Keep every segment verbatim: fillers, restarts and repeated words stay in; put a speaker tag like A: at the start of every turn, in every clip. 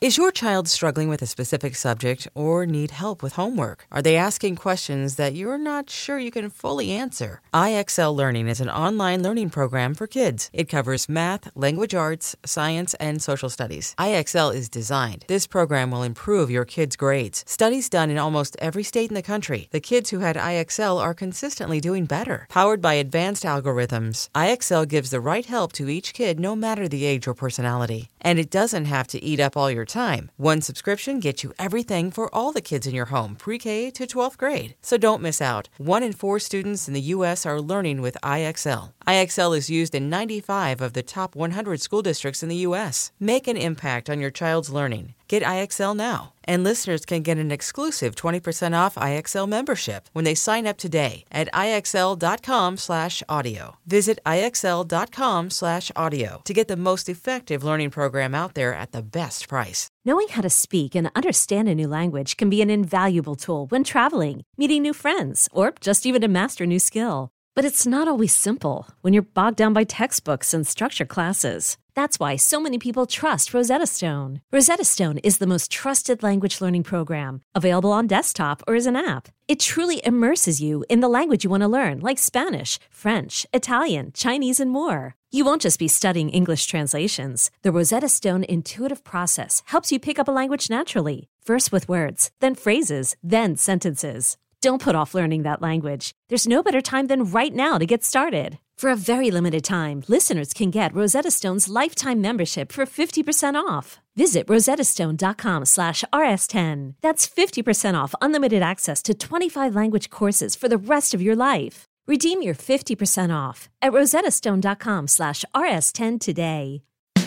A: Is your child struggling with a specific subject or need help with homework? Are they asking questions that you're not sure you can fully answer? I X L Learning is an online learning program for kids. It covers math, language arts, science, and social studies. I X L is designed. This program will improve your kids' grades. Studies done in almost every state in the country. The kids who had I X L are consistently doing better. Powered by advanced algorithms, I X L gives the right help to each kid no matter the age or personality. And it doesn't have to eat up all your time. One subscription gets you everything for all the kids in your home, pre-K to twelfth grade. So don't miss out. One in four students in the U S are learning with I X L. I X L is used in ninety-five of the top one hundred school districts in the U S. Make an impact on your child's learning. Get I X L now. And listeners can get an exclusive twenty percent off I X L membership when they sign up today at IXL.com slash audio. Visit IXL.com slash audio to get the most effective learning program out there at the best price.
B: Knowing how to speak and understand a new language can be an invaluable tool when traveling, meeting new friends, or just even to master a new skill. But it's not always simple when you're bogged down by textbooks and structured classes. That's why so many people trust Rosetta Stone. Rosetta Stone is the most trusted language learning program, available on desktop or as an app. It truly immerses you in the language you want to learn, like Spanish, French, Italian, Chinese, and more. You won't just be studying English translations. The Rosetta Stone intuitive process helps you pick up a language naturally, first with words, then phrases, then sentences. Don't put off learning that language. There's no better time than right now to get started. For a very limited time, listeners can get Rosetta Stone's lifetime membership for fifty percent off. Visit rosettastone.com slash rs10. That's fifty percent off unlimited access to twenty-five language courses for the rest of your life. Redeem your fifty percent off at rosettastone.com slash rs10 today.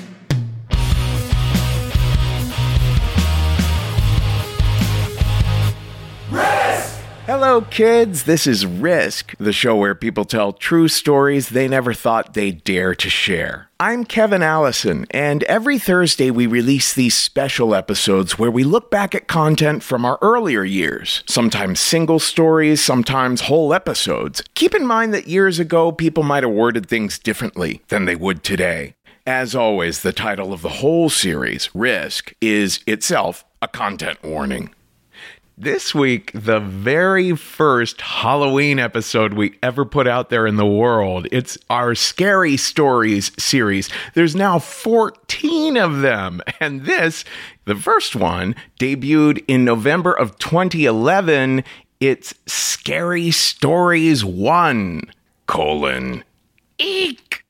C: Hello, kids. This is Risk, the show where people tell true stories they never thought they'd dare to share. I'm Kevin Allison, and every Thursday we release these special episodes where we look back at content from our earlier years, sometimes single stories, sometimes whole episodes. Keep in mind that years ago, people might have worded things differently than they would today. As always, the title of the whole series, Risk, is itself a content warning. This week, the very first Halloween episode we ever put out there in the world. It's our Scary Stories series. There's now fourteen of them. And this, the first one, debuted in November of twenty eleven. It's Scary Stories one, colon, eek.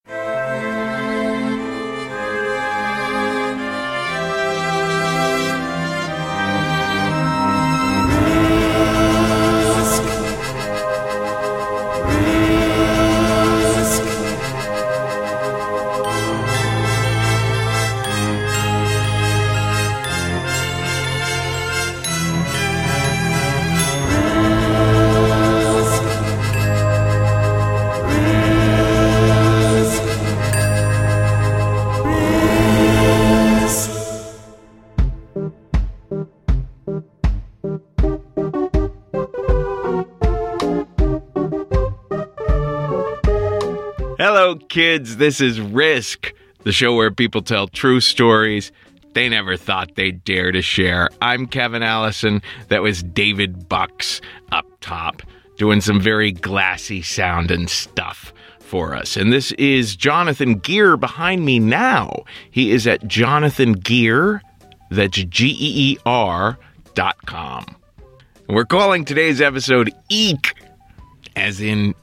C: Hello, kids. This is Risk, the show where people tell true stories they never thought they'd dare to share. I'm Kevin Allison. That was David Bucks up top, doing some very glassy sounding stuff for us. And this is Jonathan Gear behind me now. He is at Jonathan Gear, that's G E E R dot com. We're calling today's episode Eek, as in...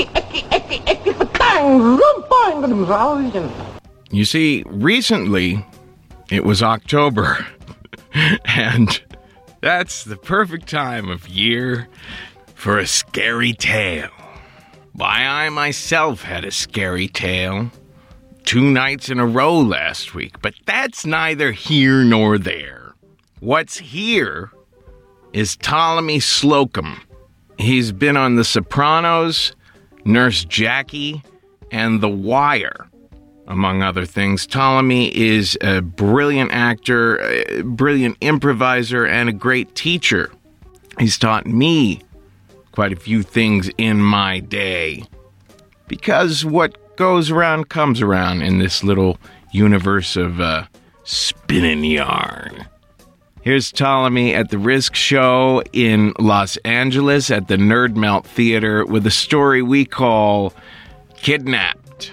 C: You see, recently, it was October, and that's the perfect time of year for a scary tale. Why, I myself had a scary tale two nights in a row last week, but that's neither here nor there. What's here is Ptolemy Slocum. He's been on The Sopranos, Nurse Jackie, and The Wire, among other things. Ptolemy is a brilliant actor, a brilliant improviser, and a great teacher. He's taught me quite a few things in my day. Because what goes around comes around in this little universe of uh, spinning yarn. Here's Ptolemy at the Risk Show in Los Angeles at the Nerd Melt Theater with a story we call Kidnapped.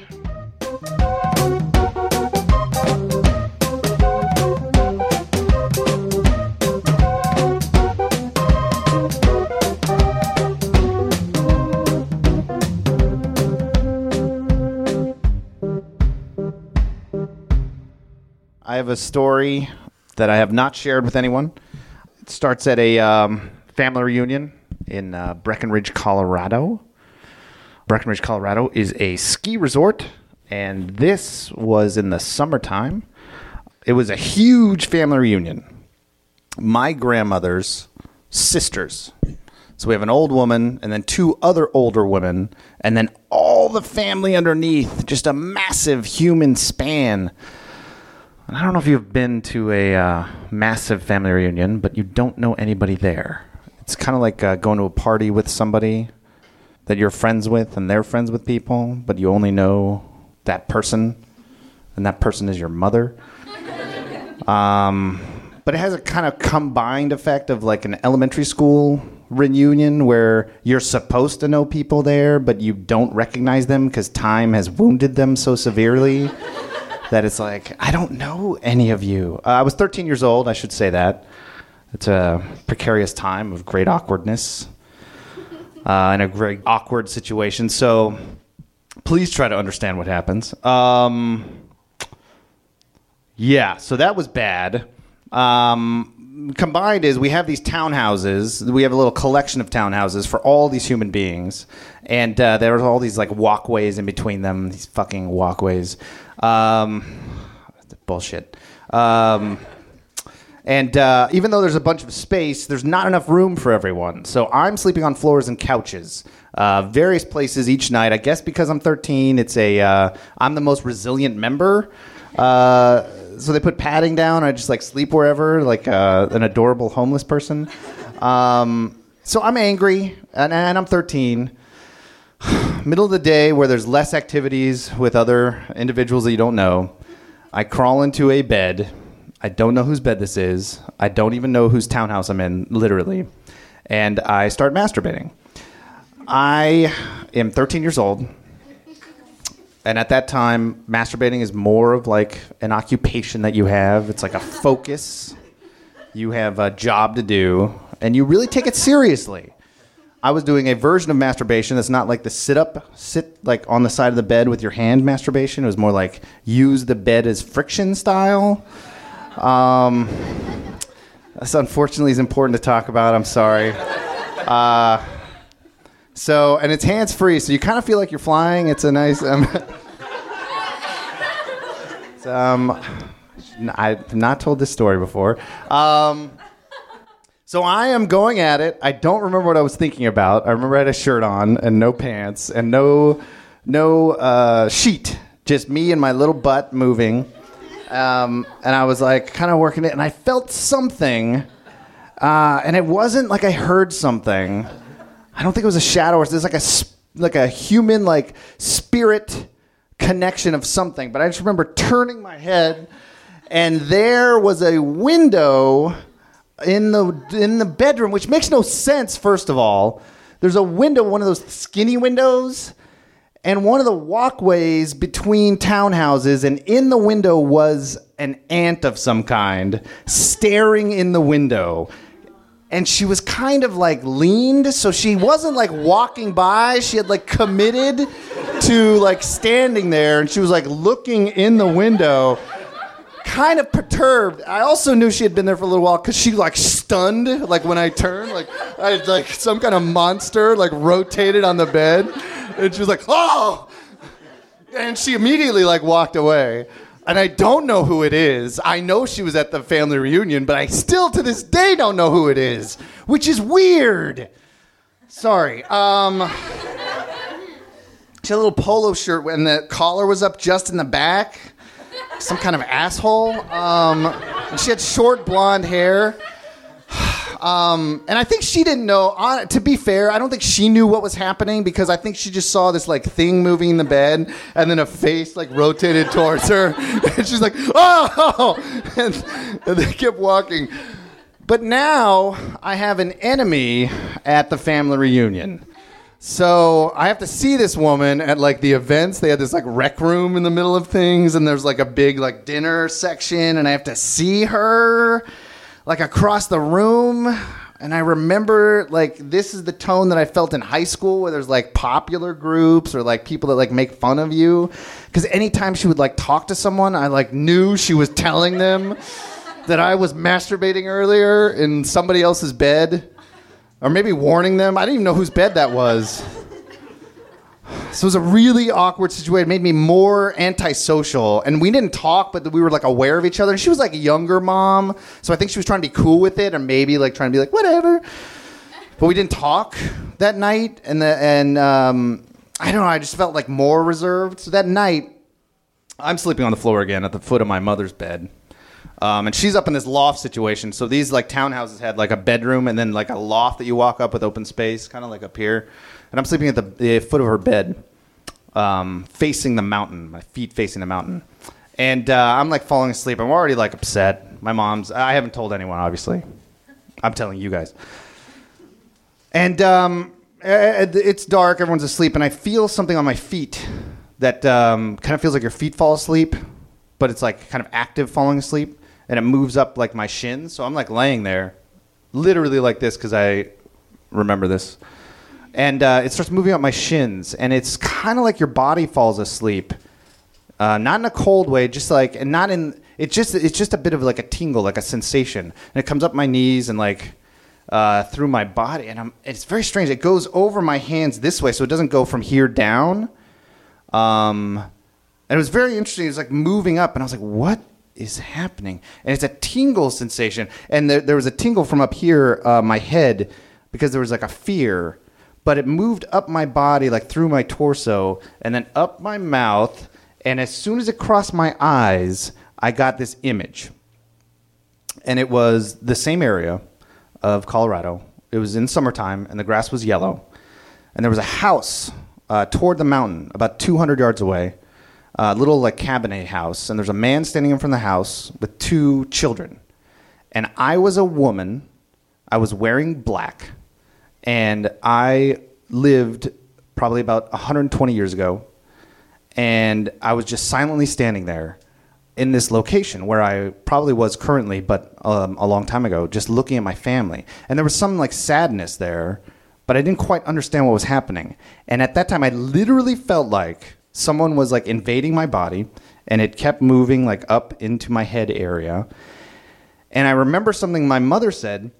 D: I have a story that I have not shared with anyone. It starts at a um, family reunion in uh, Breckenridge, Colorado. Breckenridge, Colorado is a ski resort, and this was in the summertime. It was a huge family reunion. My grandmother's sisters. So we have an old woman and then two other older women, and then all the family underneath, just a massive human span. I don't know if you've been to a uh, massive family reunion, but you don't know anybody there. It's kind of like uh, going to a party with somebody that you're friends with and they're friends with people, but you only know that person, and that person is your mother. um, but it has a kind of combined effect of like an elementary school reunion where you're supposed to know people there, but you don't recognize them because time has wounded them so severely. That it's like, I don't know any of you. Uh, I was thirteen years old, I should say that. It's a precarious time of great awkwardness uh, and a great awkward situation. So please try to understand what happens. Um, yeah, so that was bad. Um, combined is we have these townhouses. We have a little collection of townhouses for all these human beings. And uh, there are all these like walkways in between them, these fucking walkways. Um, bullshit. Um, and uh, even though there's a bunch of space, there's not enough room for everyone. So I'm sleeping on floors and couches, uh, various places each night. I guess because I'm thirteen, it's a uh, I'm the most resilient member. Uh, so they put padding down. I just like sleep wherever, like uh, an adorable homeless person. Um, so I'm angry, and, and I'm thirteen. Middle of the day where there's less activities with other individuals that you don't know. I crawl into a bed. I don't know whose bed this is. I don't even know whose townhouse I'm in, literally. And I start masturbating. I am thirteen years old. And at that time, masturbating is more of like an occupation that you have. It's like a focus. You have a job to do. And you really take it seriously. I was doing a version of masturbation that's not like the sit-up, sit like on the side of the bed with your hand masturbation. It was more like use the bed as friction style. Um, this unfortunately is important to talk about. I'm sorry. Uh, so, and it's hands-free, so you kind of feel like you're flying. It's a nice... Um, um, I've not told this story before. Um... So I am going at it. I don't remember what I was thinking about. I remember I had a shirt on and no pants and no no uh, sheet. Just me and my little butt moving. Um, and I was like kind of working it. And I felt something. Uh, and it wasn't like I heard something. I don't think it was a shadow. Or there's like a, like a human like spirit connection of something. But I just remember turning my head. And there was a window... in the in the bedroom, which makes no sense, first of all. There's a window, one of those skinny windows, and one of the walkways between townhouses, and in the window was an ant of some kind staring in the window. And she was kind of like leaned, so she wasn't like walking by. She had like committed to like standing there, and she was like looking in the window. Kind of perturbed. I also knew she had been there for a little while because she like stunned, like when I turned, like I had like some kind of monster like rotated on the bed, and she was like, "Oh!" And she immediately like walked away. And I don't know who it is. I know she was at the family reunion, but I still to this day don't know who it is, which is weird. Sorry. Um, she had a little polo shirt and the collar was up just in the back. Some kind of asshole. Um, and she had short blonde hair. Um, and I think she didn't know. Uh, to be fair, I don't think she knew what was happening because I think she just saw this like thing moving in the bed, and then a face like rotated towards her, and she's like, "Oh!" And, and they kept walking. But now I have an enemy at the family reunion. So I have to see this woman at like the events. They had this like rec room in the middle of things, and there's like a big like dinner section, and I have to see her like across the room. And I remember like this is the tone that I felt in high school where there's like popular groups or like people that like make fun of you. Because anytime she would like talk to someone, I like knew she was telling them that I was masturbating earlier in somebody else's bed. Or maybe warning them. I didn't even know whose bed that was. So it was a really awkward situation. It made me more antisocial. And we didn't talk, but we were like aware of each other. And she was like a younger mom. So I think she was trying to be cool with it, or maybe like trying to be like, whatever. But we didn't talk that night. And the, and um, I don't know, I just felt like more reserved. So that night, I'm sleeping on the floor again at the foot of my mother's bed. Um, and she's up in this loft situation. So these like townhouses had like a bedroom and then like a loft that you walk up with open space, kind of like up here. And I'm sleeping at the, the foot of her bed, um, facing the mountain, my feet facing the mountain. And uh, I'm like falling asleep. I'm already like upset. My mom's, I haven't told anyone, obviously. I'm telling you guys. And um, it's dark. Everyone's asleep. And I feel something on my feet that um, kind of feels like your feet fall asleep, but it's like kind of active falling asleep. And it moves up like my shins. So I'm like laying there, literally like this because I remember this. And uh, it starts moving up my shins. And it's kind of like your body falls asleep. Uh, not in a cold way, just like, and not in, it just, it's just a bit of like a tingle, like a sensation. And it comes up my knees and like uh, through my body. And I'm, it's very strange. It goes over my hands this way. So it doesn't go from here down. Um, and it was very interesting. It was like moving up. And I was like, what is happening? And it's a tingle sensation. And there, there was a tingle from up here, uh, my head, because there was like a fear. But it moved up my body, like through my torso, and then up my mouth. And as soon as it crossed my eyes, I got this image. And it was the same area of Colorado. It was in summertime, and the grass was yellow. And there was a house uh, toward the mountain, about two hundred yards away. A little like cabinet house, and there's a man standing in front of the house with two children. And I was a woman. I was wearing black, and I lived probably about one hundred twenty years ago, and I was just silently standing there in this location where I probably was currently, but um, a long time ago, just looking at my family. And there was some like sadness there, but I didn't quite understand what was happening. And at that time, I literally felt like someone was like invading my body, and it kept moving like up into my head area. And I remember something my mother said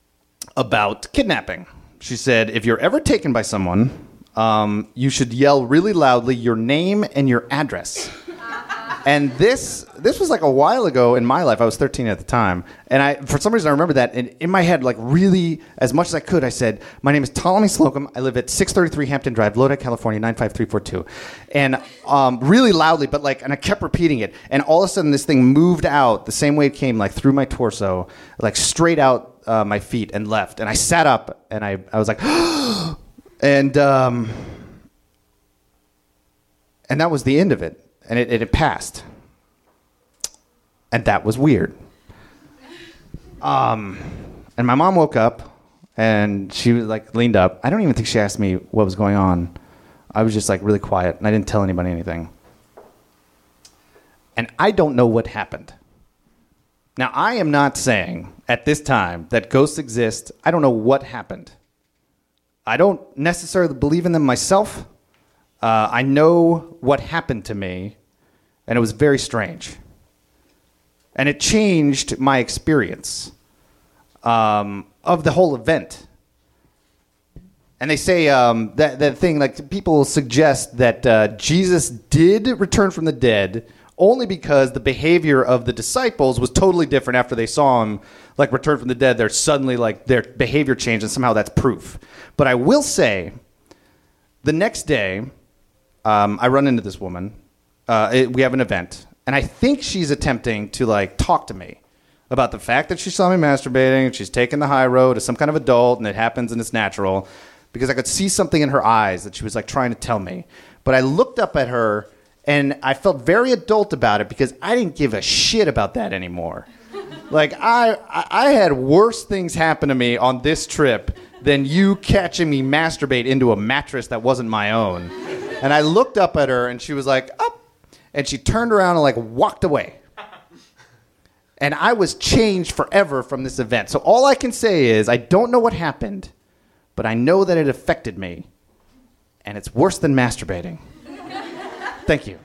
D: about kidnapping. She said, if you're ever taken by someone, um, you should yell really loudly your name and your address. And this this was like a while ago in my life. I was thirteen at the time. And I, for some reason, I remember that. And in my head, like really, as much as I could, I said, my name is Ptolemy Slocum. I live at six thirty-three Hampton Drive, Lodi, California, nine five three four two. And um, really loudly, but like, and I kept repeating it. And all of a sudden, this thing moved out the same way it came, like through my torso, like straight out uh, my feet and left. And I sat up, and I, I was like, and um, and that was the end of it. And it, it, it passed. And that was weird. Um, and my mom woke up, and she was like leaned up. I don't even think she asked me what was going on. I was just like really quiet, and I didn't tell anybody anything. And I don't know what happened. Now, I am not saying at this time that ghosts exist. I don't know what happened. I don't necessarily believe in them myself. Uh, I know what happened to me, and it was very strange. And it changed my experience um, of the whole event. And they say um, that, that thing, like people suggest that uh, Jesus did return from the dead only because the behavior of the disciples was totally different after they saw him, like return from the dead. They're suddenly like their behavior changed, and somehow that's proof. But I will say, the next day, Um, I run into this woman. Uh, it, we have an event, and I think she's attempting to like talk to me about the fact that she saw me masturbating and she's taken the high road as some kind of adult and it happens and it's natural, because I could see something in her eyes that she was like trying to tell me. But I looked up at her and I felt very adult about it because I didn't give a shit about that anymore. Like, I, I had worse things happen to me on this trip than you catching me masturbate into a mattress that wasn't my own. And I looked up at her and she was like, up. And she turned around and like walked away. And I was changed forever from this event. So all I can say is I don't know what happened, but I know that it affected me. And it's worse than masturbating. Thank you.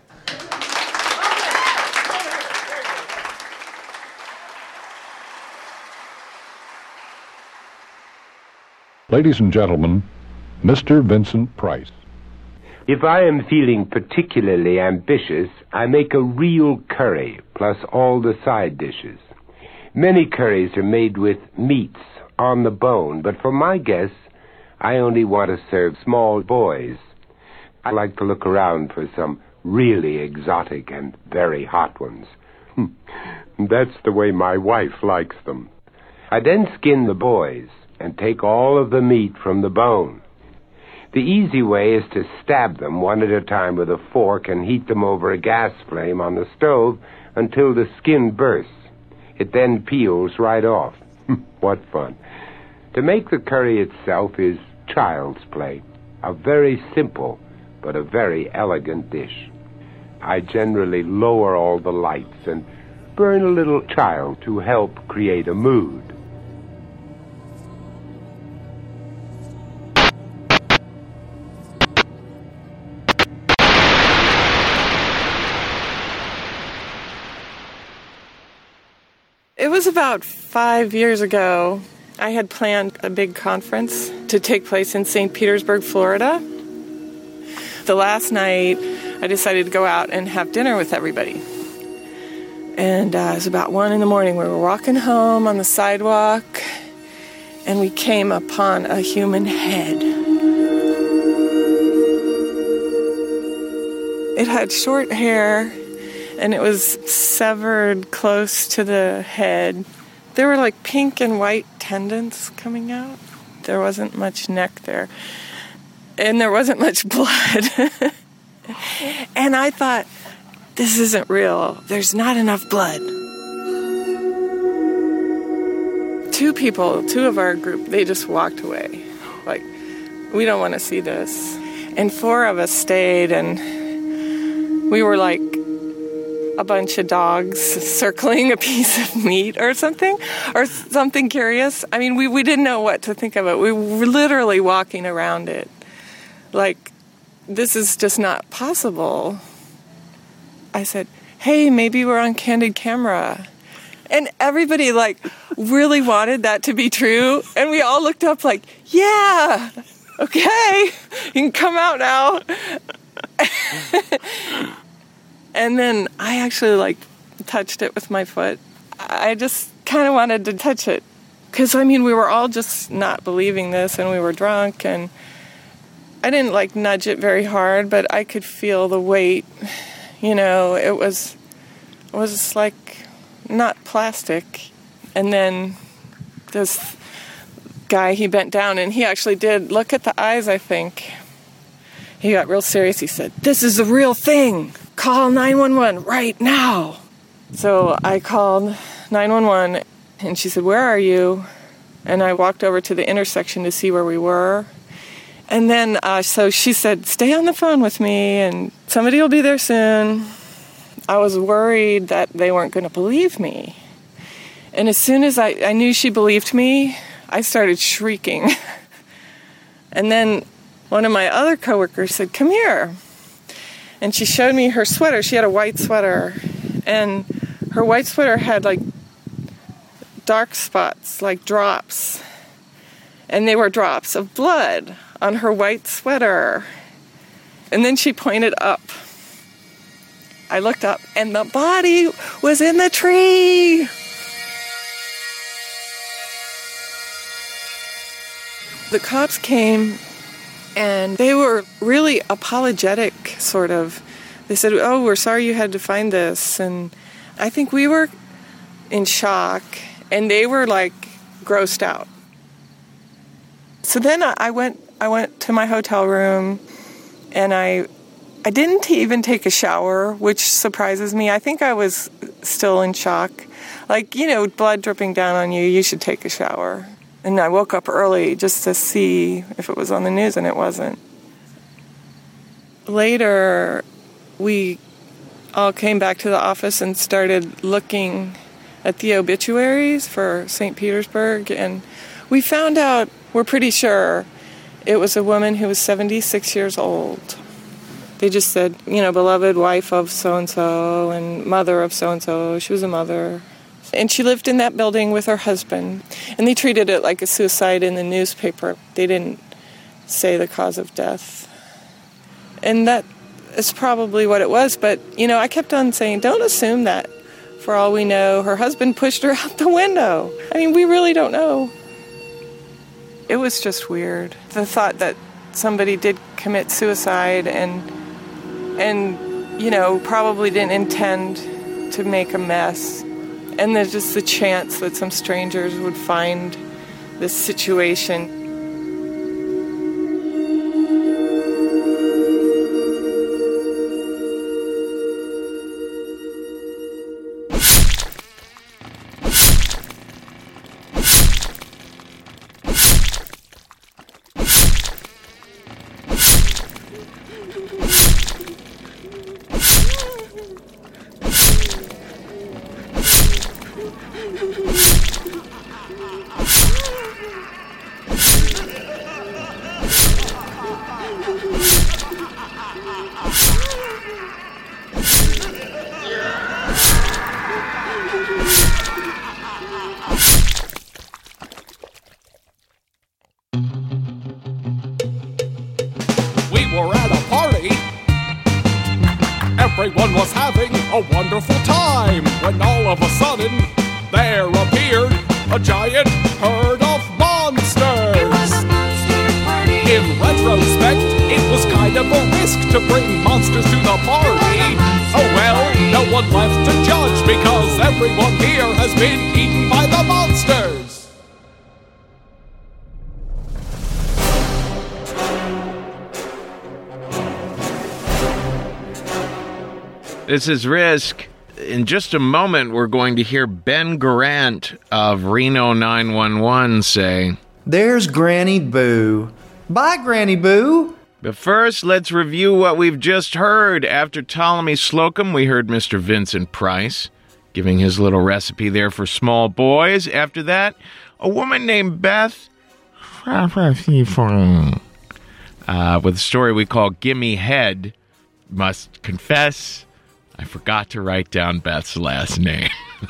E: Ladies and gentlemen, Mister Vincent Price.
F: If I am feeling particularly ambitious, I make a real curry, plus all the side dishes. Many curries are made with meats on the bone, but for my guests, I only want to serve small boys. I like to look around for some really exotic and very hot ones. That's the way my wife likes them. I then skin the boys and take all of the meat from the bone. The easy way is to stab them one at a time with a fork and heat them over a gas flame on the stove until the skin bursts. It then peels right off. What fun. To make the curry itself is child's play, a very simple but a very elegant dish. I generally lower all the lights and burn a little child to help create a mood.
G: It was about five years ago. I had planned a big conference to take place in Saint Petersburg, Florida. The last night, I decided to go out and have dinner with everybody. And uh, it was about one in the morning. We were walking home on the sidewalk, and we came upon a human head. It had short hair, and it was severed close to the head. There were like pink and white tendons coming out. There wasn't much neck there. And there wasn't much blood. And I thought, this isn't real. There's not enough blood. Two people, two of our group, they just walked away. Like, we don't want to see this. And four of us stayed, and we were like a bunch of dogs circling a piece of meat or something, or something curious. I mean, we, we didn't know what to think of it. We were literally walking around it. Like, this is just not possible. I said, hey, maybe we're on candid camera. And everybody, like, really wanted that to be true. And we all looked up like, yeah, okay, you can come out now. And then I actually, like, touched it with my foot. I just kind of wanted to touch it. Because, I mean, we were all just not believing this, and we were drunk, and I didn't, like, nudge it very hard, but I could feel the weight. You know, it was, it was like not plastic. And then this guy, he bent down, and he actually did look at the eyes, I think. He got real serious. He said, this is the real thing. Call nine one one right now. So I called nine one one, and she said, where are you? And I walked over to the intersection to see where we were. And then, uh, so she said, stay on the phone with me, and somebody will be there soon. I was worried that they weren't going to believe me. And as soon as I, I knew she believed me, I started shrieking. And then one of my other coworkers said, come here. And she showed me her sweater. She had a white sweater. And her white sweater had, like, dark spots, like drops. And they were drops of blood on her white sweater. And then she pointed up. I looked up, and the body was in the tree. The cops came, and they were really apologetic, sort of. They said, oh, we're sorry you had to find this. And I think we were in shock, and they were like grossed out. So then I went I went to my hotel room, and I I didn't even take a shower, which surprises me. I think I was still in shock. Like, you know, blood dripping down on you, you should take a shower. And I woke up early just to see if it was on the news, and it wasn't. Later, we all came back to the office and started looking at the obituaries for Saint Petersburg, and we found out, we're pretty sure, it was a woman who was seventy-six years old. They just said, you know, beloved wife of so-and-so and mother of so-and-so. She was a mother. And she lived in that building with her husband. And they treated it like a suicide in the newspaper. They didn't say the cause of death. And that is probably what it was. But, you know, I kept on saying, don't assume that. For all we know, her husband pushed her out the window. I mean, we really don't know. It was just weird. The thought that somebody did commit suicide and, and you know, probably didn't intend to make a mess. And there's just the chance that some strangers would find this situation.
H: Everyone was having a wonderful time when all of a sudden there appeared a giant herd of monsters.
I: It was a monster party.
H: In retrospect, it was kind of a risk to bring monsters to the party. Oh well, no one left to judge because everyone here has been eaten by the monsters.
C: This is Risk. In just a moment, we're going to hear Ben Garant of Reno nine one one say,
J: "There's Granny Boo. Bye, Granny Boo."
C: But first, let's review what we've just heard. After Ptolemy Slocum, we heard Mister Vincent Price giving his little recipe there for small boys. After that, a woman named Beth uh, with a story we call Gimme Head. Must confess, I forgot to write down Beth's last name.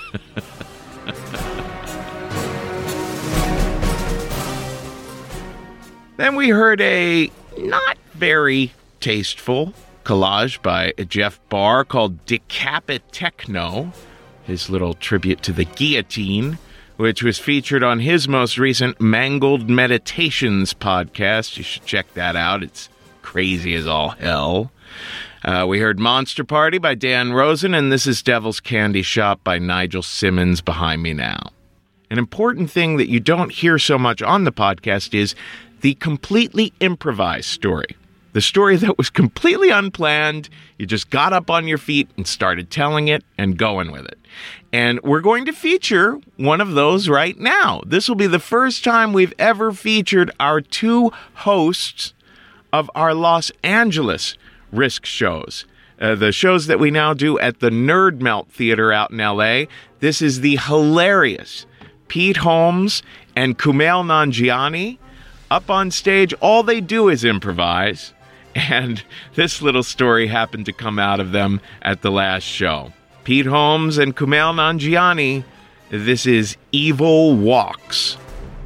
C: Then we heard a not very tasteful collage by Jeff Barr called Decapit Techno, his little tribute to the guillotine, which was featured on his most recent Mangled Meditations podcast. You should check that out. It's crazy as all hell. Uh, we heard Monster Party by Dan Rosen, and This is Devil's Candy Shop by Nigel Simmons behind me now. An important thing that you don't hear so much on the podcast is the completely improvised story. The story that was completely unplanned. You just got up on your feet and started telling it and going with it. And we're going to feature one of those right now. This will be the first time we've ever featured our two hosts of our Los Angeles Risk shows. Uh, the shows that we now do at the Nerd Melt Theater out in L A. This is the hilarious Pete Holmes and Kumail Nanjiani. Up on stage, all they do is improvise. And this little story happened to come out of them at the last show. Pete Holmes and Kumail Nanjiani. This is Evil Walks.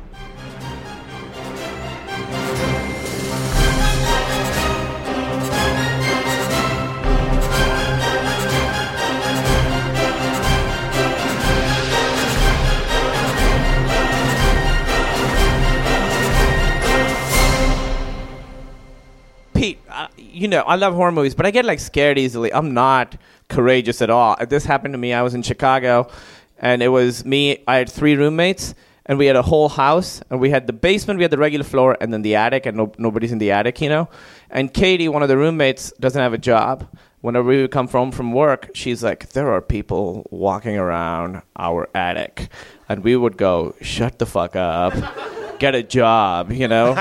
K: Pete, uh, you know, I love horror movies, but I get, like, scared easily. I'm not courageous at all. This happened to me. I was in Chicago, and it was me. I had three roommates, and we had a whole house, and we had the basement, we had the regular floor, and then the attic, and no, nobody's in the attic, you know. And Katie, one of the roommates, doesn't have a job. Whenever we would come home from work, she's like, there are people walking around our attic. And we would go, shut the fuck up. Get a job, you know?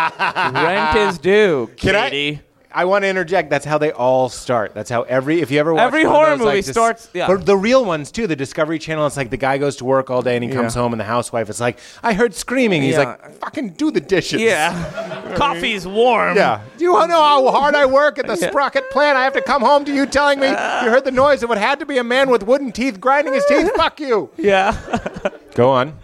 K: Rent is due, Katie.
L: I want to interject. That's how they all start. That's how every, if you ever watch
K: every
L: one
K: horror
L: of those,
K: movie
L: like, dis-
K: starts. Yeah.
L: But the real ones too. The Discovery Channel. It's like the guy goes to work all day and he comes
K: Yeah.
L: home and the housewife is like, I heard screaming. He's
K: Yeah.
L: like, fucking do the dishes.
K: Yeah. Coffee's warm.
L: Yeah. Do you know how hard I work at the
K: Yeah.
L: Sprocket plant? I have to come home to you telling me you heard the noise of what had to be a man with wooden teeth grinding his teeth. Fuck you.
K: Yeah.
L: Go on.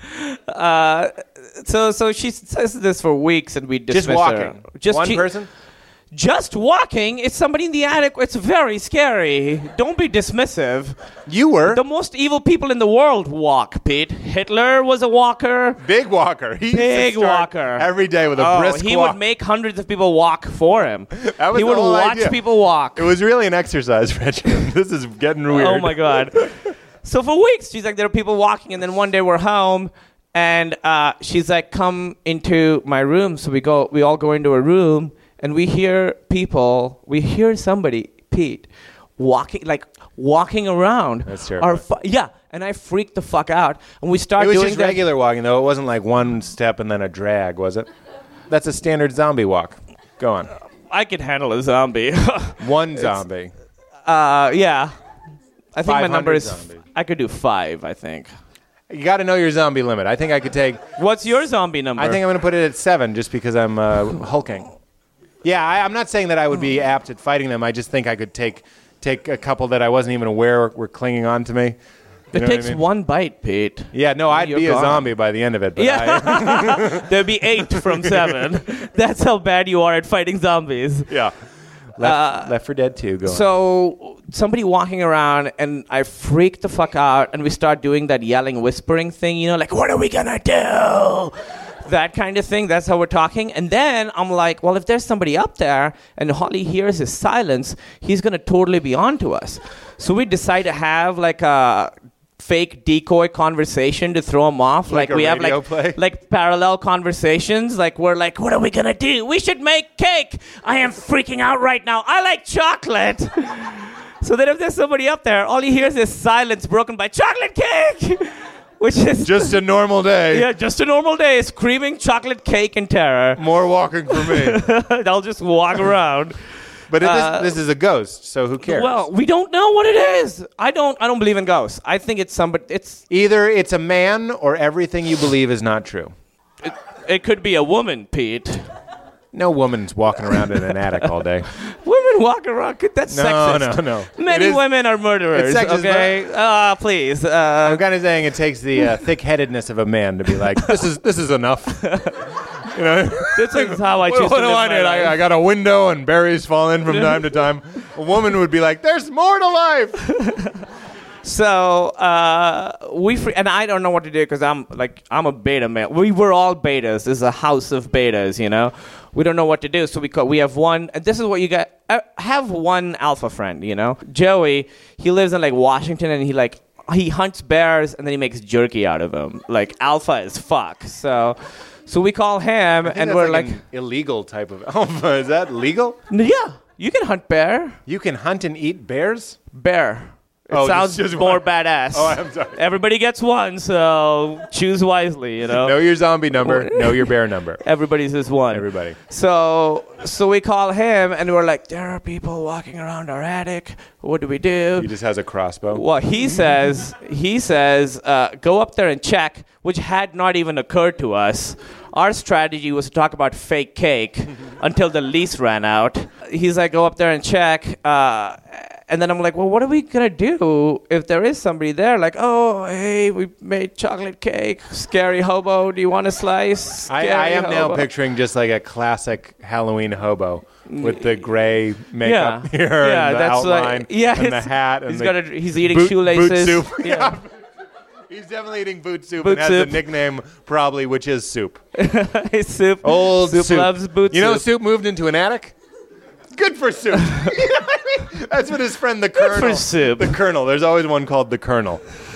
K: Uh, so so she says this for weeks, and we dismiss
L: Just walking.
K: her. Just
L: One
K: she-
L: person?
K: Just walking. It's somebody in the attic. It's very scary. Don't be dismissive.
L: You were.
K: The most evil people in the world walk, Pete. Hitler was a walker.
L: Big walker. He used to
K: Big
L: start
K: walker.
L: every day with a
K: oh,
L: brisk
K: he
L: walk.
K: would make hundreds of people walk for him.
L: That was
K: he
L: the
K: would
L: whole
K: watch
L: idea.
K: people walk.
L: It was really an exercise, Reggie. This is getting weird.
K: Oh my God. So for weeks, she's like, there are people walking, and then one day we're home, and uh, she's like, come into my room. So we go, we all go into a room, and we hear people, we hear somebody, Pete, walking, like walking around.
L: That's terrifying.
K: Our fu- yeah, and I freaked the fuck out, and we start
L: It was
K: doing
L: just
K: that.
L: regular walking, though. It wasn't like one step and then a drag, was it? That's a standard zombie walk. Go on.
K: I could handle a zombie.
L: One zombie.
K: uh, yeah. I think my number is,
L: zombies.
K: I could do five, I think.
L: You got to know your zombie limit. I think I could take.
K: What's your zombie number?
L: I think I'm going to put it at seven, just because I'm uh, hulking. Yeah, I, I'm not saying that I would be apt at fighting them. I just think I could take take a couple that I wasn't even aware were clinging on to me. You
K: It
L: know what I
K: takes
L: mean?
K: one bite, Pete.
L: Yeah, no, I'd
K: You're
L: be a
K: gone.
L: zombie by the end of it. But
K: Yeah.
L: I,
K: There'd be eight from seven. That's how bad you are at fighting zombies.
L: yeah. Left, Left for Dead two. Go on.
K: So somebody walking around, and I freak the fuck out, and we start doing that yelling, whispering thing, you know, like, what are we gonna do? That kind of thing. That's how we're talking. And then I'm like, well, if there's somebody up there and all he hears is silence, he's gonna totally be onto us. So we decide to have like a fake decoy conversation to throw him off.
L: Like
K: Like,
L: a
K: we have
L: radio
K: like
L: play?
K: like parallel conversations. Like we're like, what are we gonna do? We should make cake. I am freaking out right now. I like chocolate. So that if there's somebody up there, all he hears is silence broken by chocolate cake, which is
L: Just a normal day.
K: yeah, just a normal day, screaming chocolate cake in terror.
L: More walking for me.
K: I'll just walk around.
L: But it,
K: Uh,
L: this, this is a ghost, so who cares?
K: Well, we don't know what it is. I don't. I don't believe in ghosts. I think it's somebody. It's.
L: Either it's a man or everything you believe is not true.
K: It, it could be a woman, Pete.
L: No woman's walking around in an attic all day.
K: Women walk around. That's
L: No,
K: sexist.
L: no, no.
K: Many
L: It is-
K: women are murderers.
L: it's sexist,
K: Okay. Uh, please. Uh,
L: I'm kind of saying it takes the uh, thick-headedness of a man to be like, this is this is enough. You know,
K: this is how I
L: what,
K: choose
L: what
K: to
L: do
K: live
L: I
K: my
L: need?
K: life.
L: I, I got a window and berries fall in from time to time. A woman would be like, there's more to life.
K: So uh, we free- and I don't know what to do because I'm like I'm a beta male. We were all betas. This is a house of betas, you know. We don't know what to do, so we co- we have one. And this is what you got. Uh, have one alpha friend, you know. Joey, he lives in like Washington, and he like he hunts bears, and then he makes jerky out of them. Like alpha as fuck. So. So we call him,
L: I think
K: and
L: that's
K: we're
L: like,
K: like,
L: an illegal type of alpha. Is that legal?
K: yeah, you can hunt bear.
L: You can hunt and eat bears?
K: Bear. It
L: Oh,
K: sounds
L: just- just
K: more
L: one.
K: badass.
L: Oh, I'm sorry.
K: Everybody gets one, so choose wisely, you know.
L: Know your zombie number. Know your bear number.
K: Everybody's is one.
L: Everybody.
K: So so we call him, and we're like, there are people walking around our attic. What do we do?
L: He just has a crossbow.
K: Well, he says, he says, uh, go up there and check, which had not even occurred to us. Our strategy was to talk about fake cake until the lease ran out. He's like, go up there and check. Uh, and then I'm like, well, what are we going to do if there is somebody there? Like, oh, hey, we made chocolate cake. Scary hobo, do you want a slice?
L: I,
K: Scary
L: I am now
K: hobo.
L: picturing just like a classic Halloween hobo with the gray makeup
K: Yeah.
L: here
K: Yeah,
L: and the
K: that's like-
L: outline
K: yeah,
L: and the
K: it's-
L: hat. And
K: he's
L: the
K: got a- he's eating
L: boot,
K: shoelaces.
L: Boot soup.
K: Yeah.
L: He's definitely eating boot soup
K: Boot
L: and has
K: soup.
L: a nickname probably, which is Soup.
K: Hey, Soup.
L: Old
K: Soup
L: Soup.
K: loves boot
L: You know,
K: soup.
L: Soup moved into an attic? Good for Soup. You know what I mean? That's what his friend the
K: Good
L: Colonel.
K: for Soup.
L: The Colonel. There's always one called the Colonel.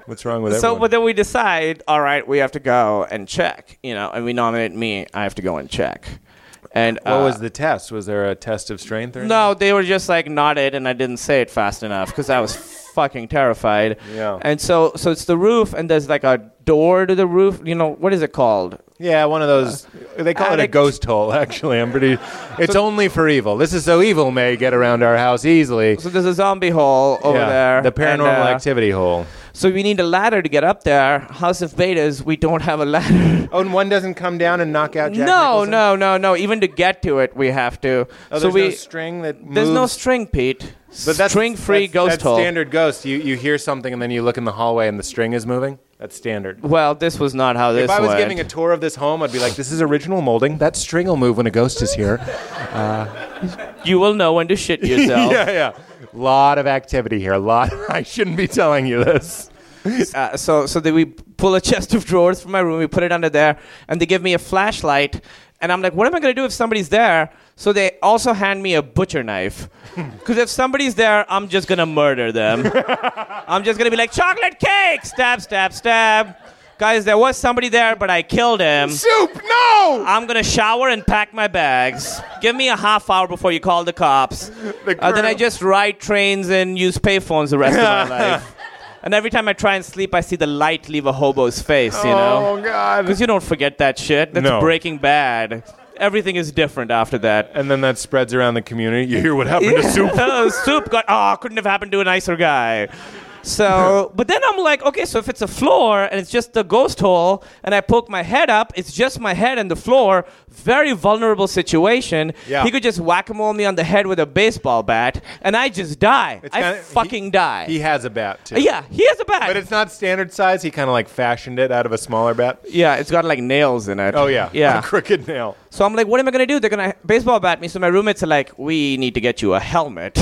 L: What's wrong with
K: So,
L: everyone?
K: but then we decide, all right, we have to go and check, you know, and we nominate me. I have to go and check. And
L: what
K: uh,
L: was the test? Was there a test of strength or anything?
K: No, they were just like nodded, and I didn't say it fast enough because I was fucking terrified.
L: Yeah.
K: And so, so it's the roof, and there's like a door to the roof. You know, what is it called?
L: Yeah, one of those. They call it a
K: attic-
L: ghost hole. Actually, I'm pretty. It's only for evil. This is so evil may get around our house easily.
K: So there's a zombie hole over
L: Yeah,
K: there.
L: the paranormal
K: and, uh,
L: activity hole.
K: So we need a ladder to get up there. House of Betas, we don't have a ladder.
L: Oh, and one doesn't come down and knock out Jack
K: no,
L: Nicholson?
K: no, no, no. Even to get to it, we have to.
L: Oh,
K: so
L: there's
K: we,
L: no string that moves?
K: There's no string, Pete.
L: But that's
K: String-free
L: that's,
K: ghost
L: that's
K: hole.
L: standard ghost. You you hear something and then you look in the hallway and the string is moving. That's standard.
K: Well, this was not how this
L: If I was
K: went.
L: giving a tour of this home, I'd be like, "This is original molding. That string will move when a ghost is here." Uh,
K: you will know when to shit yourself.
L: yeah, yeah. Lot of activity here. A lot. I shouldn't be telling you this.
K: Uh, so so then we pull a chest of drawers from my room, we put it under there, and they give me a flashlight, and I'm like, what am I going to do if somebody's there? So they also hand me a butcher knife, because if somebody's there, I'm just going to murder them. I'm just going to be like, chocolate cake, stab, stab, stab. Guys, there was somebody there, but I killed him.
L: Soup, no!
K: I'm going to shower and pack my bags. Give me a half hour before you call the cops.
L: The
K: uh, then I just ride trains and use payphones the rest of my life. And every time I try and sleep, I see the light leave a hobo's face, you know?
L: Oh, God.
K: Because you don't forget that shit. That's
L: No.
K: Breaking Bad. Everything is different after that.
L: And then that spreads around the community. You hear what happened to Soup?
K: Oh, Soup got, oh, couldn't have happened to a nicer guy. So, but then I'm like, okay, so if it's a floor and it's just the ghost hole and I poke my head up, it's just my head and the floor, very vulnerable situation.
L: Yeah.
K: He could just whack-a-mole me on the head with a baseball bat and I just die.
L: It's
K: I
L: kinda-
K: fucking die.
L: He has a bat, too.
K: Yeah, he has a bat.
L: But it's not standard size. He kind of like fashioned it out of a smaller bat.
K: Yeah, it's got like nails in it.
L: Oh, yeah.
K: Yeah.
L: A crooked nail.
K: So I'm like, what am I going to do? They're going to baseball bat me. So my roommates are like, we need to get you a helmet.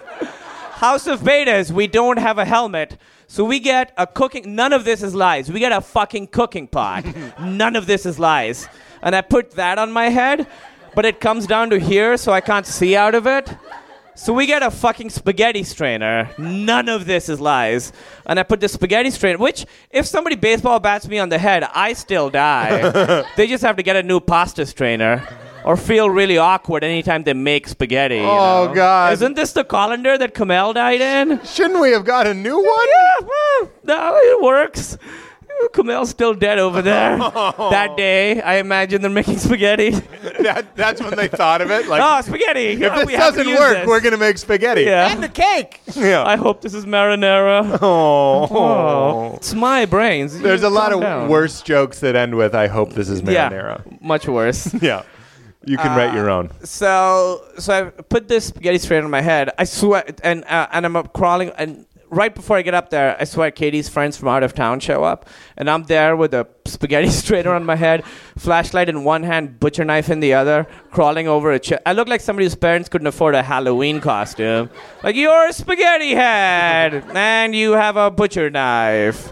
K: House of Betas, we don't have a helmet. So we get a cooking, none of this is lies. We get a fucking cooking pot. None of this is lies. And I put that on my head, but it comes down to here, so I can't see out of it. So we get a fucking spaghetti strainer. None of this is lies. And I put the spaghetti strainer, which, if somebody baseball bats me on the head, I still die. They just have to get a new pasta strainer. Or feel really awkward anytime they make spaghetti. You
L: Oh,
K: know?
L: God.
K: Isn't this the colander that Kamel died in?
L: Shouldn't we have got a new one?
K: Yeah, well, no, it works. Kamel's still dead over there.
L: Oh.
K: That day, I imagine they're making spaghetti.
L: That, that's when they thought of it. Like,
K: oh, spaghetti.
L: if
K: Oh,
L: this
K: we have to
L: doesn't
K: use
L: work,
K: this.
L: we're going to make spaghetti.
K: Yeah.
L: And a cake. Yeah.
K: I hope this is marinara.
L: Oh.
K: Oh, it's my brains.
L: There's a lot
K: Calm
L: of
K: down.
L: worse jokes that end with, I hope this is marinara.
K: Yeah, much worse.
L: Yeah. You can write your own.
K: So, so I put this spaghetti strainer on my head. I sweat, and uh, and I'm up crawling. And right before I get up there, I swear Katie's friends from out of town show up, and I'm there with a spaghetti strainer on my head, flashlight in one hand, butcher knife in the other, crawling over a chair. I look like somebody whose parents couldn't afford a Halloween costume. Like, you're a spaghetti head, and you have a butcher knife.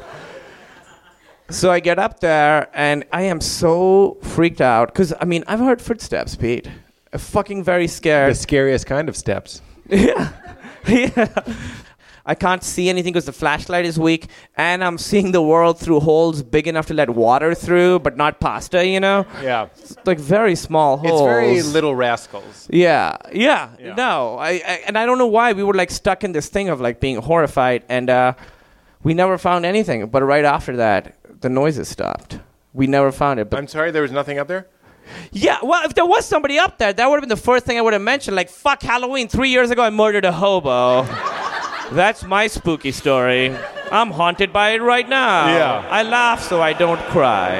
K: So I get up there, and I am so freaked out. Because, I mean, I've heard footsteps, Pete. I'm fucking very scared.
L: The scariest kind of steps.
K: Yeah. Yeah. I can't see anything because the flashlight is weak, and I'm seeing the world through holes big enough to let water through, but not pasta, you know?
L: Yeah.
K: It's like very small holes.
L: It's very Little Rascals.
K: Yeah, yeah,
L: Yeah.
K: no, I, I and I don't know why we were like stuck in this thing of like being horrified, and uh, we never found anything. But right after that, the noises stopped. We never found it. But
L: I'm sorry, there was nothing up there?
K: yeah, well, if there was somebody up there, that would have been the first thing I would have mentioned. Like, fuck Halloween. Three years ago, I murdered a hobo. That's my spooky story. I'm haunted by it right now.
L: Yeah.
K: I laugh so I don't cry.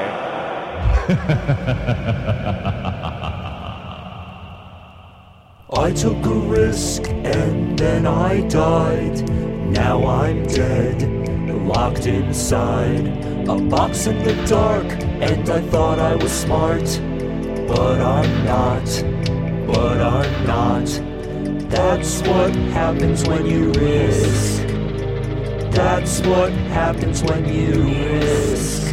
M: I took a risk and then I died. Now I'm dead, locked inside a box in the dark, and I thought I was smart, but I'm not, but I'm not. That's what happens when you risk. That's what happens when you risk.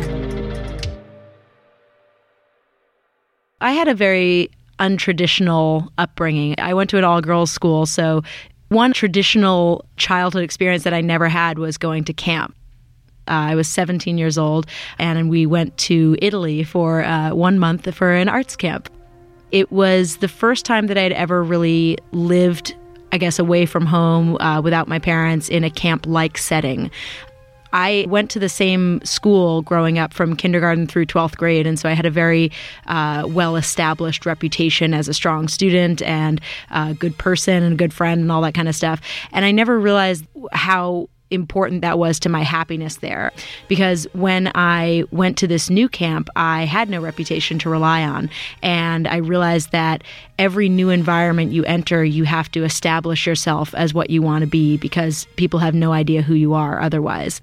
N: I had a very untraditional upbringing. I went to an all-girls school, so one traditional childhood experience that I never had was going to camp. Uh, I was seventeen years old, and we went to Italy for uh, one month for an arts camp. It was the first time that I had ever really lived, I guess, away from home uh, without my parents in a camp-like setting. I went to the same school growing up from kindergarten through twelfth grade, and so I had a very uh, well-established reputation as a strong student and a good person and a good friend and all that kind of stuff. And I never realized how important that was to my happiness there, because when I went to this new camp, I had no reputation to rely on, and I realized that every new environment you enter, you have to establish yourself as what you want to be, because people have no idea who you are otherwise.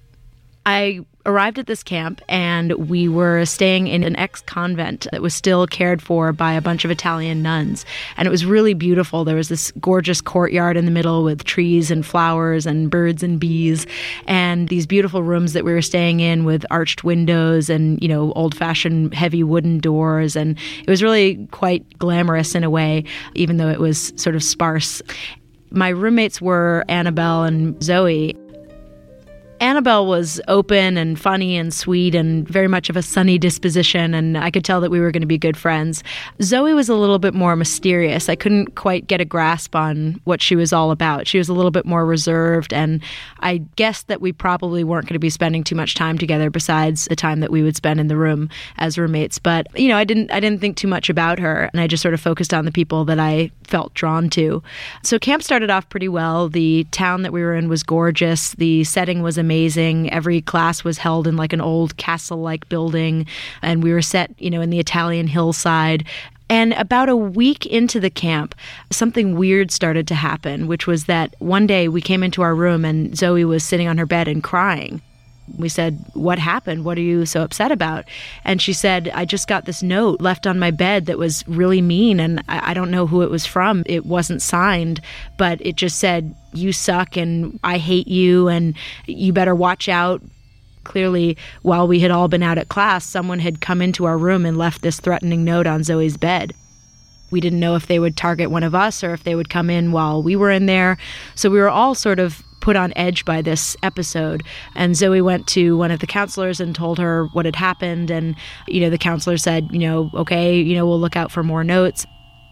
N: I arrived at this camp, and we were staying in an ex-convent that was still cared for by a bunch of Italian nuns. And it was really beautiful. There was this gorgeous courtyard in the middle with trees and flowers and birds and bees, and these beautiful rooms that we were staying in with arched windows and, you know, old-fashioned heavy wooden doors. And it was really quite glamorous in a way, even though it was sort of sparse. My roommates were Annabelle and Zoe. Annabelle was open and funny and sweet and very much of a sunny disposition, and I could tell that we were going to be good friends. Zoe was a little bit more mysterious. I couldn't quite get a grasp on what she was all about. She was a little bit more reserved, and I guessed that we probably weren't going to be spending too much time together besides the time that we would spend in the room as roommates. But, you know, I didn't I didn't think too much about her, and I just sort of focused on the people that I felt drawn to. So camp started off pretty well. The town that we were in was gorgeous. The setting was amazing. Amazing. Every class was held in like an old castle-like building, and we were set, you know, in the Italian hillside. And about a week into the camp, something weird started to happen, which was that one day we came into our room and Zoe was sitting on her bed and crying. We said, "What happened? What are you so upset about?" And she said, "I just got this note left on my bed that was really mean, and I, I don't know who it was from. It wasn't signed, but it just said, 'You suck, and I hate you, and you better watch out.'" Clearly, while we had all been out at class, someone had come into our room and left this threatening note on Zoe's bed. We didn't know if they would target one of us or if they would come in while we were in there. So we were all sort of put on edge by this episode. And Zoe went to one of the counselors and told her what had happened. And, you know, the counselor said, you know, okay, you know, we'll look out for more notes.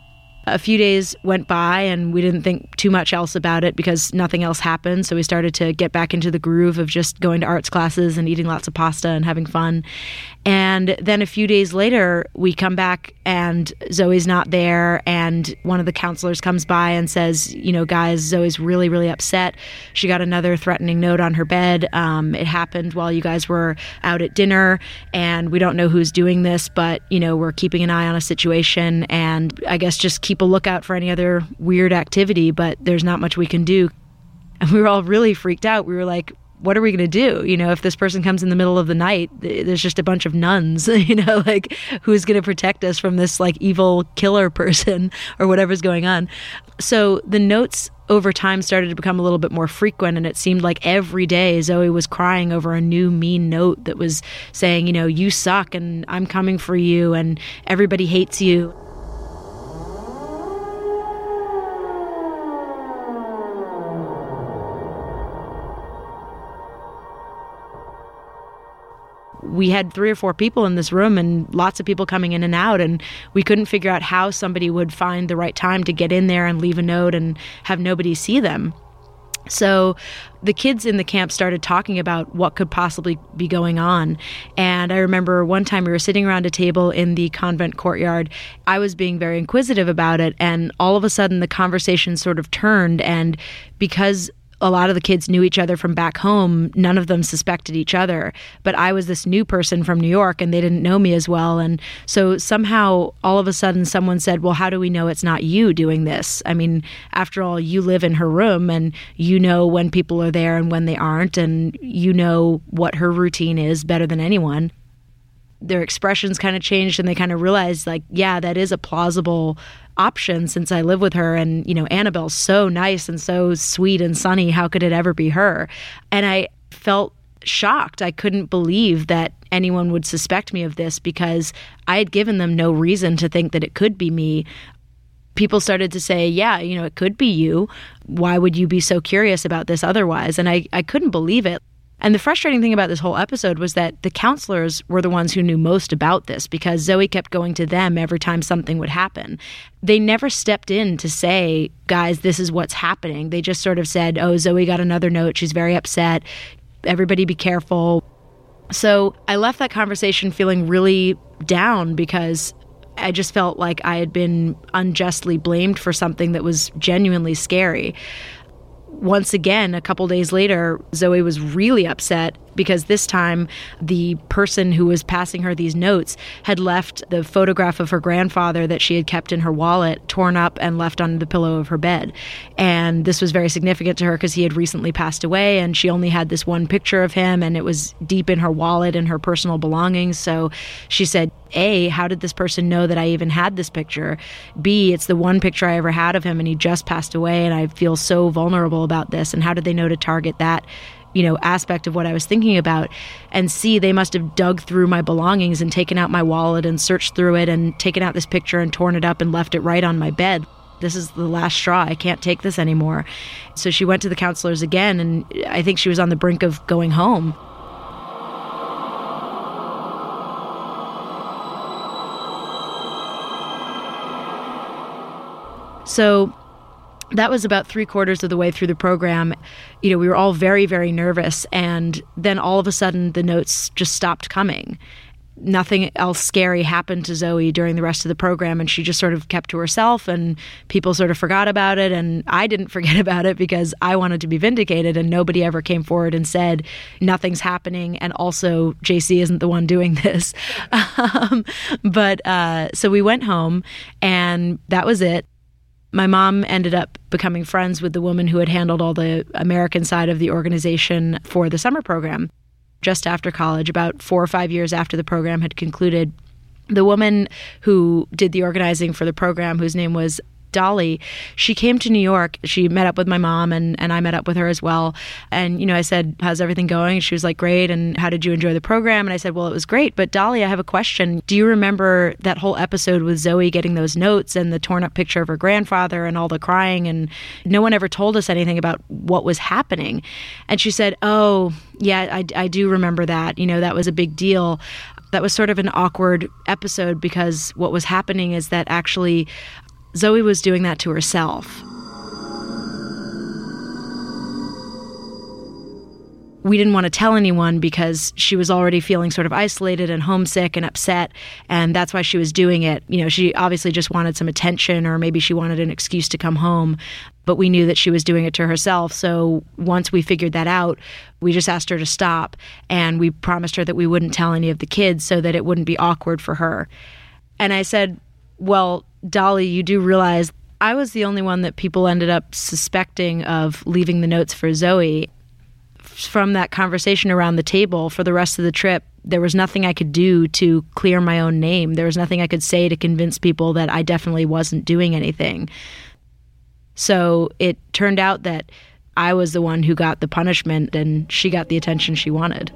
N: A few days went by and we didn't think too much else about it because nothing else happened. So we started to get back into the groove of just going to arts classes and eating lots of pasta and having fun. And then a few days later, we come back and Zoe's not there. And one of the counselors comes by and says, you know, guys, Zoe's really, really upset. She got another threatening note on her bed. Um, it happened while you guys were out at dinner. And we don't know who's doing this, but, you know, we're keeping an eye on a situation. And I guess just keep a lookout for any other weird activity, but there's not much we can do. And we were all really freaked out. We were like, what are we going to do? You know, if this person comes in the middle of the night, there's just a bunch of nuns, you know, like who's going to protect us from this like evil killer person or whatever's going on. So the notes over time started to become a little bit more frequent, and it seemed like every day Zoe was crying over a new mean note that was saying, you know, you suck and I'm coming for you and everybody hates you. We had three or four people in this room and lots of people coming in and out, and we couldn't figure out how somebody would find the right time to get in there and leave a note and have nobody see them. So the kids in the camp started talking about what could possibly be going on. And I remember one time we were sitting around a table in the convent courtyard. I was being very inquisitive about it, and all of a sudden the conversation sort of turned, and because a lot of the kids knew each other from back home, none of them suspected each other. But I was this new person from New York and they didn't know me as well. And so somehow all of a sudden someone said, well, how do we know it's not you doing this? I mean, after all, you live in her room and you know when people are there and when they aren't, and you know what her routine is better than anyone. Their expressions kind of changed and they kind of realized, like, yeah, that is a plausible option since I live with her, and, you know, Annabelle's so nice and so sweet and sunny. How could it ever be her? And I felt shocked. I couldn't believe that anyone would suspect me of this because I had given them no reason to think that it could be me. People started to say, yeah, you know, it could be you. Why would you be so curious about this otherwise? And I, I couldn't believe it. And the frustrating thing about this whole episode was that the counselors were the ones who knew most about this because Zoe kept going to them every time something would happen. They never stepped in to say, guys, this is what's happening. They just sort of said, oh, Zoe got another note. She's very upset. Everybody be careful. So I left that conversation feeling really down because I just felt like I had been unjustly blamed for something that was genuinely scary. Once again, a couple days later, Zoe was really upset because this time the person who was passing her these notes had left the photograph of her grandfather that she had kept in her wallet torn up and left on the pillow of her bed. And this was very significant to her because he had recently passed away and she only had this one picture of him and it was deep in her wallet and her personal belongings. So she said, A, how did this person know that I even had this picture? B, it's the one picture I ever had of him and he just passed away and I feel so vulnerable about this. And how did they know to target that, you know, aspect of what I was thinking about? And C, they must have dug through my belongings and taken out my wallet and searched through it and taken out this picture and torn it up and left it right on my bed. This is the last straw. I can't take this anymore. So she went to the counselors again, and I think she was on the brink of going home. So that was about three quarters of the way through the program. You know, we were all very, very nervous. And then all of a sudden, the notes just stopped coming. Nothing else scary happened to Zoe during the rest of the program. And she just sort of kept to herself and people sort of forgot about it. And I didn't forget about it because I wanted to be vindicated. And nobody ever came forward and said, nothing's happening. And also, J C isn't the one doing this. um, but uh, so we went home and that was it. My mom ended up becoming friends with the woman who had handled all the American side of the organization for the summer program just after college, about four or five years after the program had concluded. The woman who did the organizing for the program, whose name was Dolly, she came to New York. She met up with my mom and, and I met up with her as well. And, you know, I said, how's everything going? She was like, great. And how did you enjoy the program? And I said, well, it was great. But Dolly, I have a question. Do you remember that whole episode with Zoe getting those notes and the torn up picture of her grandfather and all the crying? And no one ever told us anything about what was happening. And she said, oh, yeah, I, I do remember that. You know, that was a big deal. That was sort of an awkward episode because what was happening is that actually Zoe was doing that to herself. We didn't want to tell anyone because she was already feeling sort of isolated and homesick and upset, and that's why she was doing it. You know, she obviously just wanted some attention, or maybe she wanted an excuse to come home, but we knew that she was doing it to herself. So once we figured that out, we just asked her to stop, and we promised her that we wouldn't tell any of the kids so that it wouldn't be awkward for her. And I said, well, Dolly, you do realize I was the only one that people ended up suspecting of leaving the notes for Zoe. From that conversation around the table for the rest of the trip, there was nothing I could do to clear my own name. There was nothing I could say to convince people that I definitely wasn't doing anything. So it turned out that I was the one who got the punishment and she got the attention she wanted.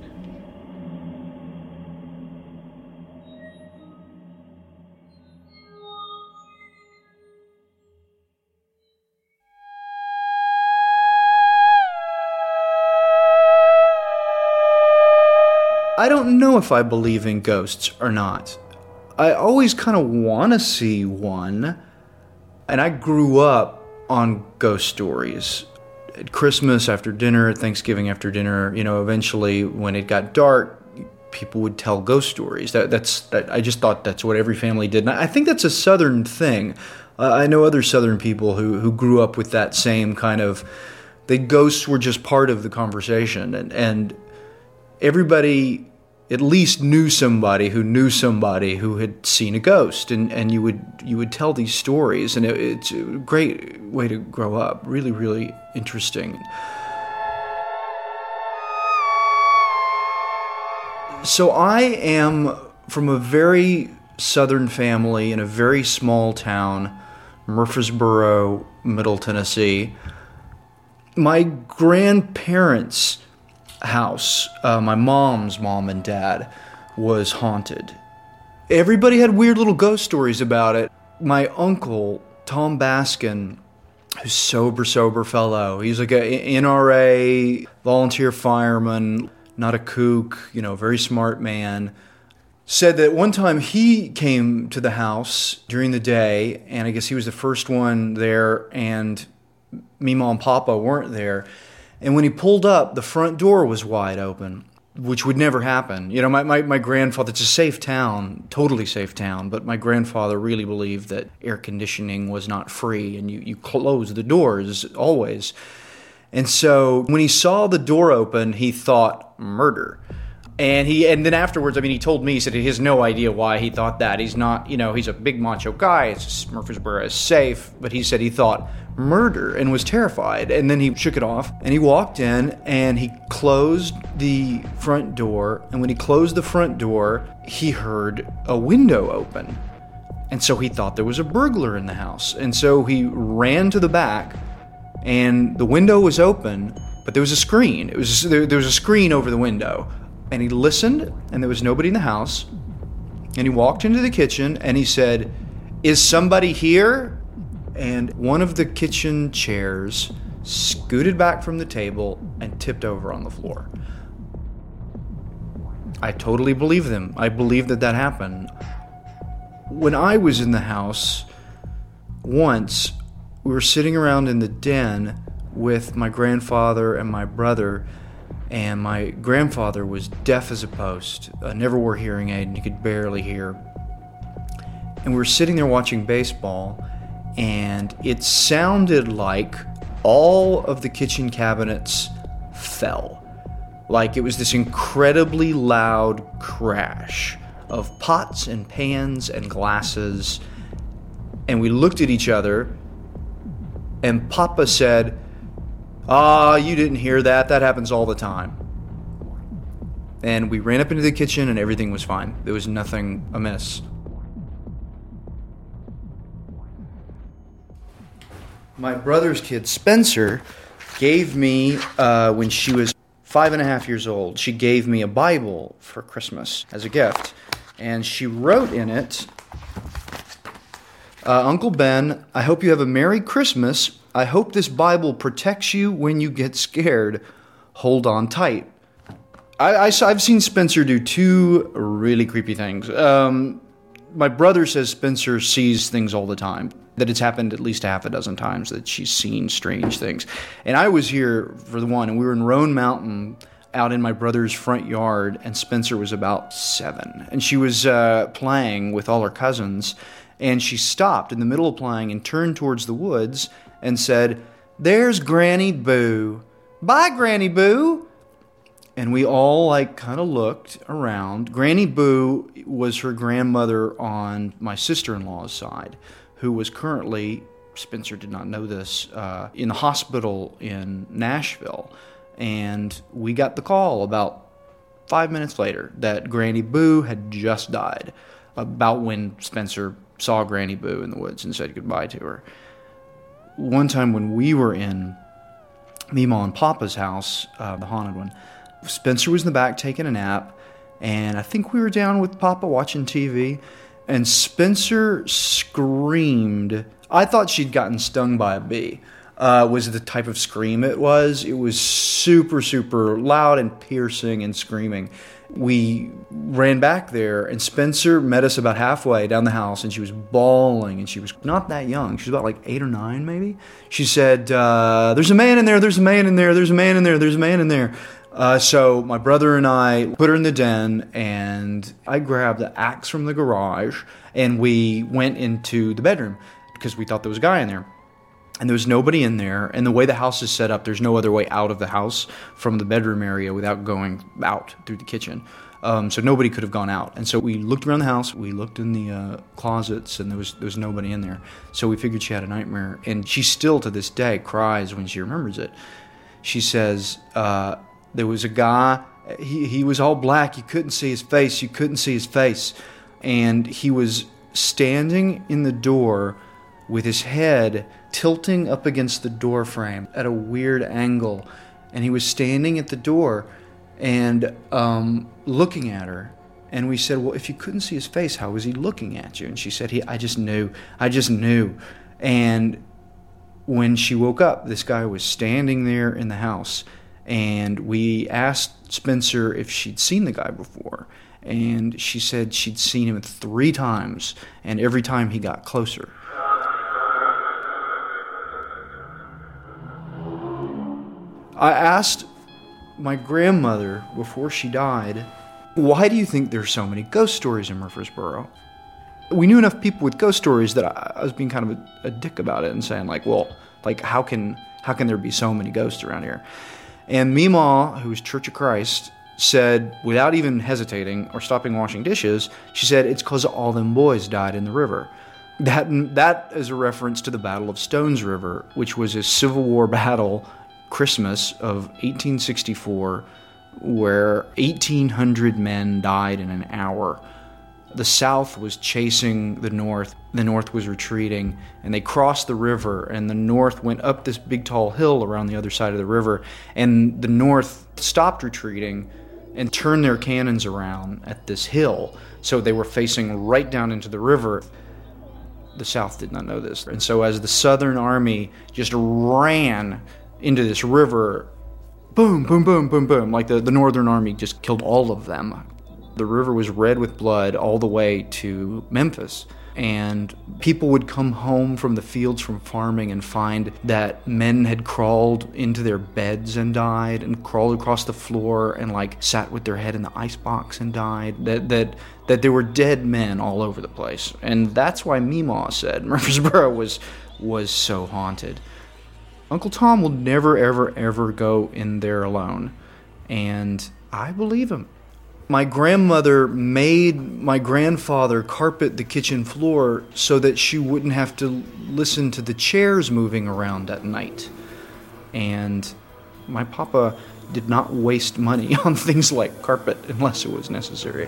J: I don't know if I believe in ghosts or not. I always kind of want to see one. And I grew up on ghost stories. At Christmas after dinner, at Thanksgiving after dinner, you know, eventually when it got dark, people would tell ghost stories. That, that's that, I just thought that's what every family did. And I think that's a Southern thing. Uh, I know other Southern people who, who grew up with that same kind of, the ghosts were just part of the conversation. And, and everybody at least knew somebody who knew somebody who had seen a ghost, and, and you would you would tell these stories, and it, it's a great way to grow up. Really, really interesting. So I am from a very Southern family in a very small town, Murfreesboro, Middle Tennessee. My grandparents' house, uh, my mom's mom and dad, was haunted. Everybody had weird little ghost stories about it. My uncle, Tom Baskin, sober, sober fellow. He's like a N R A volunteer fireman, not a kook, you know, very smart man. Said that one time he came to the house during the day, and I guess he was the first one there, and Mima and Papa weren't there. And when he pulled up, the front door was wide open, which would never happen. You know, my, my, my grandfather, it's a safe town, totally safe town, but my grandfather really believed that air conditioning was not free, and you, you close the doors always. And so when he saw the door open, he thought murder. And he, and then afterwards, I mean, he told me, he said he has no idea why he thought that. He's not, you know, he's a big macho guy. It's Murfreesboro is safe, but he said he thought murder and was terrified. And then he shook it off and he walked in and he closed the front door. And when he closed the front door, he heard a window open. And so he thought there was a burglar in the house. And so he ran to the back and the window was open, but there was a screen. It was there, there was a screen over the window. And he listened, and there was nobody in the house. And he walked into the kitchen, and he said, "Is somebody here?" And one of the kitchen chairs scooted back from the table and tipped over on the floor. I totally believe them. I believe that that happened. When I was in the house, once, we were sitting around in the den with my grandfather and my brother, and my grandfather was deaf as a post, uh, never wore hearing aid, and he could barely hear. And we were sitting there watching baseball, and it sounded like all of the kitchen cabinets fell. Like it was this incredibly loud crash of pots and pans and glasses. And we looked at each other, and Papa said, "Ah, you didn't hear that. That happens all the time." And we ran up into the kitchen and everything was fine. There was nothing amiss. My brother's kid, Spencer, gave me, uh, when she was five and a half years old, she gave me a Bible for Christmas as a gift. And she wrote in it, uh, "Uncle Ben, I hope you have a Merry Christmas. I hope this Bible protects you when you get scared. Hold on tight." I, I, I've seen Spencer do two really creepy things. Um, my brother says Spencer sees things all the time, that it's happened at least half a dozen times that she's seen strange things. And I was here for the one, and we were in Roan Mountain out in my brother's front yard, and Spencer was about seven. And she was uh, playing with all her cousins, and she stopped in the middle of playing and turned towards the woods and said, "There's Granny Boo. Bye, Granny Boo." And we all like kind of looked around. Granny Boo was her grandmother on my sister-in-law's side, who was currently, Spencer did not know this, uh, in the hospital in Nashville. And we got the call about five minutes later that Granny Boo had just died, about when Spencer saw Granny Boo in the woods and said goodbye to her. One time when we were in Mima and Papa's house, uh, the haunted one, Spencer was in the back taking a nap, and I think we were down with Papa watching T V, and Spencer screamed. I thought she'd gotten stung by a bee, uh, was the type of scream it was. It was super, super loud and piercing and screaming. We ran back there, and Spencer met us about halfway down the house, and she was bawling, and she was not that young. She was about like eight or nine, maybe. She said, uh, "There's a man in there, there's a man in there, there's a man in there, there's a man in there." Uh, so my brother and I put her in the den, and I grabbed the axe from the garage, and we went into the bedroom because we thought there was a guy in there. And there was nobody in there, and the way the house is set up, there's no other way out of the house from the bedroom area without going out through the kitchen. Um, so nobody could have gone out. And so we looked around the house, we looked in the uh, closets, and there was there was nobody in there. So we figured she had a nightmare, and she still to this day cries when she remembers it. She says, uh, there was a guy, he, he was all black, you couldn't see his face, you couldn't see his face. And he was standing in the door with his head tilting up against the door frame at a weird angle. And he was standing at the door and um, looking at her. And we said, "Well, if you couldn't see his face, how was he looking at you?" And she said, "He, I just knew. I just knew." And When she woke up, this guy was standing there in the house, and we asked Spencer if she'd seen the guy before, and she said she'd seen him three times, and every time he got closer. I asked my grandmother before she died, why do you think there's so many ghost stories in Murfreesboro? We knew enough people with ghost stories that I, I was being kind of a, a dick about it and saying like, well, like how can how can there be so many ghosts around here? And Meemaw, who was Church of Christ, said, without even hesitating or stopping washing dishes, she said, it's because all them boys died in the river. That that is a reference to the Battle of Stones River, which was a Civil War battle, Christmas of eighteen sixty-four, where eighteen hundred men died in an hour. The South was chasing the North, the North was retreating, and they crossed the river, and the North went up this big tall hill around the other side of the river, and the North stopped retreating and turned their cannons around at this hill, so they were facing right down into the river. The South did not know this, and so as the Southern Army just ran into this river, boom, boom, boom, boom, boom, like the, the Northern Army just killed all of them. The river was red with blood all the way to Memphis. And people would come home from the fields from farming and find that men had crawled into their beds and died, and crawled across the floor and like sat with their head in the icebox and died. That that that there were dead men all over the place. And that's why Meemaw said Murfreesboro was was so haunted. Uncle Tom will never, ever, ever go in there alone. And I believe him. My grandmother made my grandfather carpet the kitchen floor so that she wouldn't have to listen to the chairs moving around at night. And my papa did not waste money on things like carpet unless it was necessary.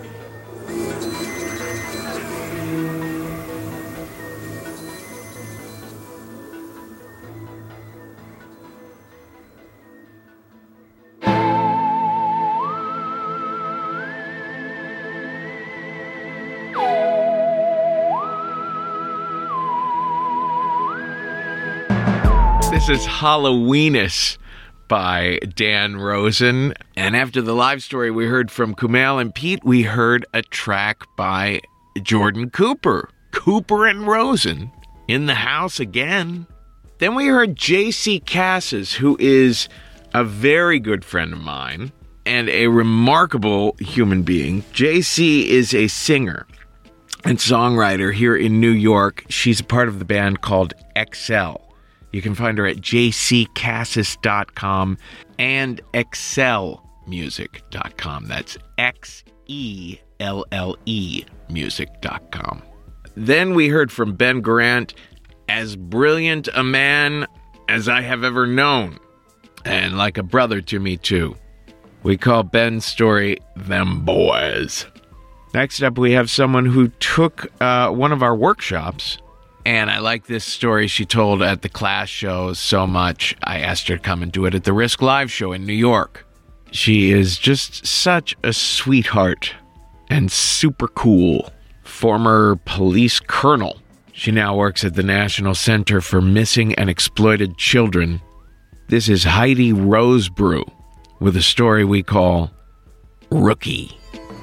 C: This is Halloweenus by Dan Rosen. And after the live story we heard from Kumail and Pete, we heard a track by Jordan Cooper. Cooper and Rosen in the house again. Then we heard J C Cassis, who is a very good friend of mine and a remarkable human being. J C is a singer and songwriter here in New York. She's a part of the band called X L. You can find her at j c cassis dot com and excel music dot com. That's X E L L E music dot com. Then we heard from Ben Grant, as brilliant a man as I have ever known, and like a brother to me too. We call Ben's story Them Boys. Next up, we have someone who took uh, one of our workshops, and I like this story she told at the class show so much, I asked her to come and do it at the Risk Live show in New York. She is just such a sweetheart and super cool. Former police colonel. She now works at the National Center for Missing and Exploited Children. This is Heidi Rosebrew with a story we call Rookie.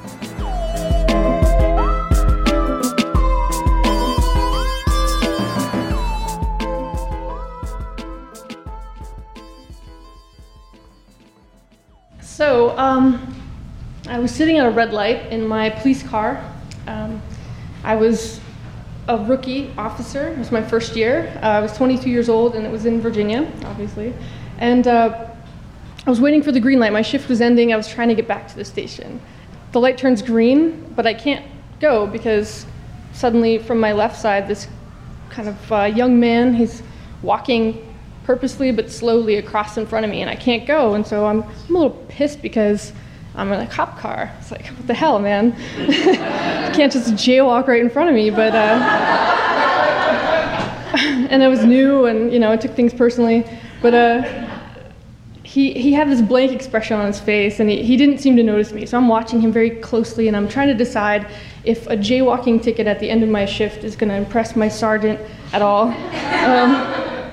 O: So, um, I was sitting at a red light in my police car. Um, I was a rookie officer. It was my first year. Uh, I was twenty-two years old, and it was in Virginia, obviously. And uh, I was waiting for the green light. My shift was ending. I was trying to get back to the station. The light turns green, but I can't go because suddenly from my left side, this kind of uh, young man, he's walking purposely but slowly across in front of me, and I can't go. And so I'm, I'm a little pissed because I'm in a cop car. It's like, what the hell, man? You can't just jaywalk right in front of me. But uh, and I was new, and you know, I took things personally. But uh, he he had this blank expression on his face, and he, he didn't seem to notice me. So I'm watching him very closely, and I'm trying to decide if a jaywalking ticket at the end of my shift is going to impress my sergeant at all. Um,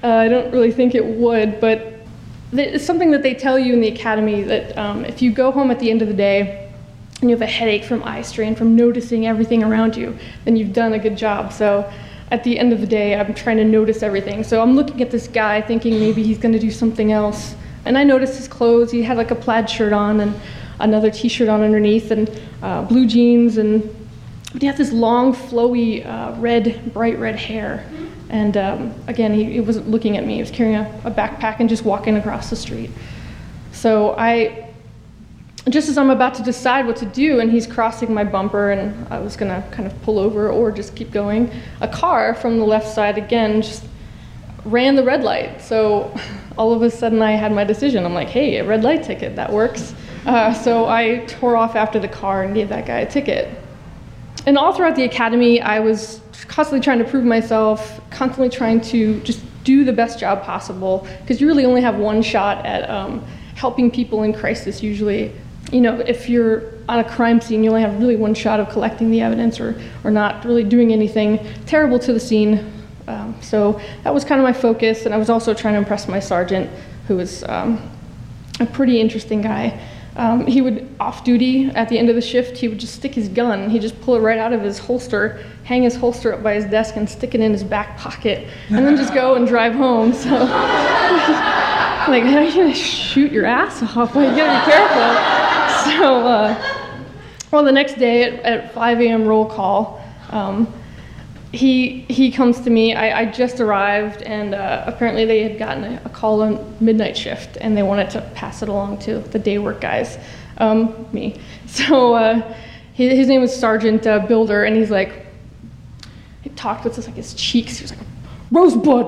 O: Uh, I don't really think it would, but it's something that they tell you in the academy that um, if you go home at the end of the day and you have a headache from eye strain, from noticing everything around you, then you've done a good job. So at the end of the day, I'm trying to notice everything. So I'm looking at this guy thinking maybe he's going to do something else. And I noticed his clothes. He had like a plaid shirt on and another t-shirt on underneath and uh, blue jeans. And but he had this long, flowy, uh, red, bright red hair. And um, again, he, he wasn't looking at me. He was carrying a, a backpack and just walking across the street. So I, just as I'm about to decide what to do, and he's crossing my bumper, and I was gonna kind of pull over or just keep going, a car from the left side again just ran the red light. So all of a sudden I had my decision. I'm like, hey, a red light ticket, that works. Uh, so I tore off after the car and gave that guy a ticket. And all throughout the academy, I was constantly trying to prove myself, constantly trying to just do the best job possible, because you really only have one shot at um, helping people in crisis usually. You know, if you're on a crime scene, you only have really one shot of collecting the evidence or, or not really doing anything terrible to the scene. Um, so that was kind of my focus, and I was also trying to impress my sergeant, who was um, a pretty interesting guy. Um, he would, off duty, at the end of the shift, he would just stick his gun. He'd just pull it right out of his holster, hang his holster up by his desk and stick it in his back pocket, and then just go and drive home. So, like, how are you gonna shoot your ass off? Well, you gotta be careful. So, uh, well, the next day at, at five a.m. roll call, um, he he comes to me. I, I just arrived, and uh, apparently they had gotten a, a call on midnight shift, and they wanted to pass it along to the day work guys, um, me. So uh, his, his name was Sergeant uh, Builder, and he's like, he talked with his, like his cheeks. He was like, Rosebud.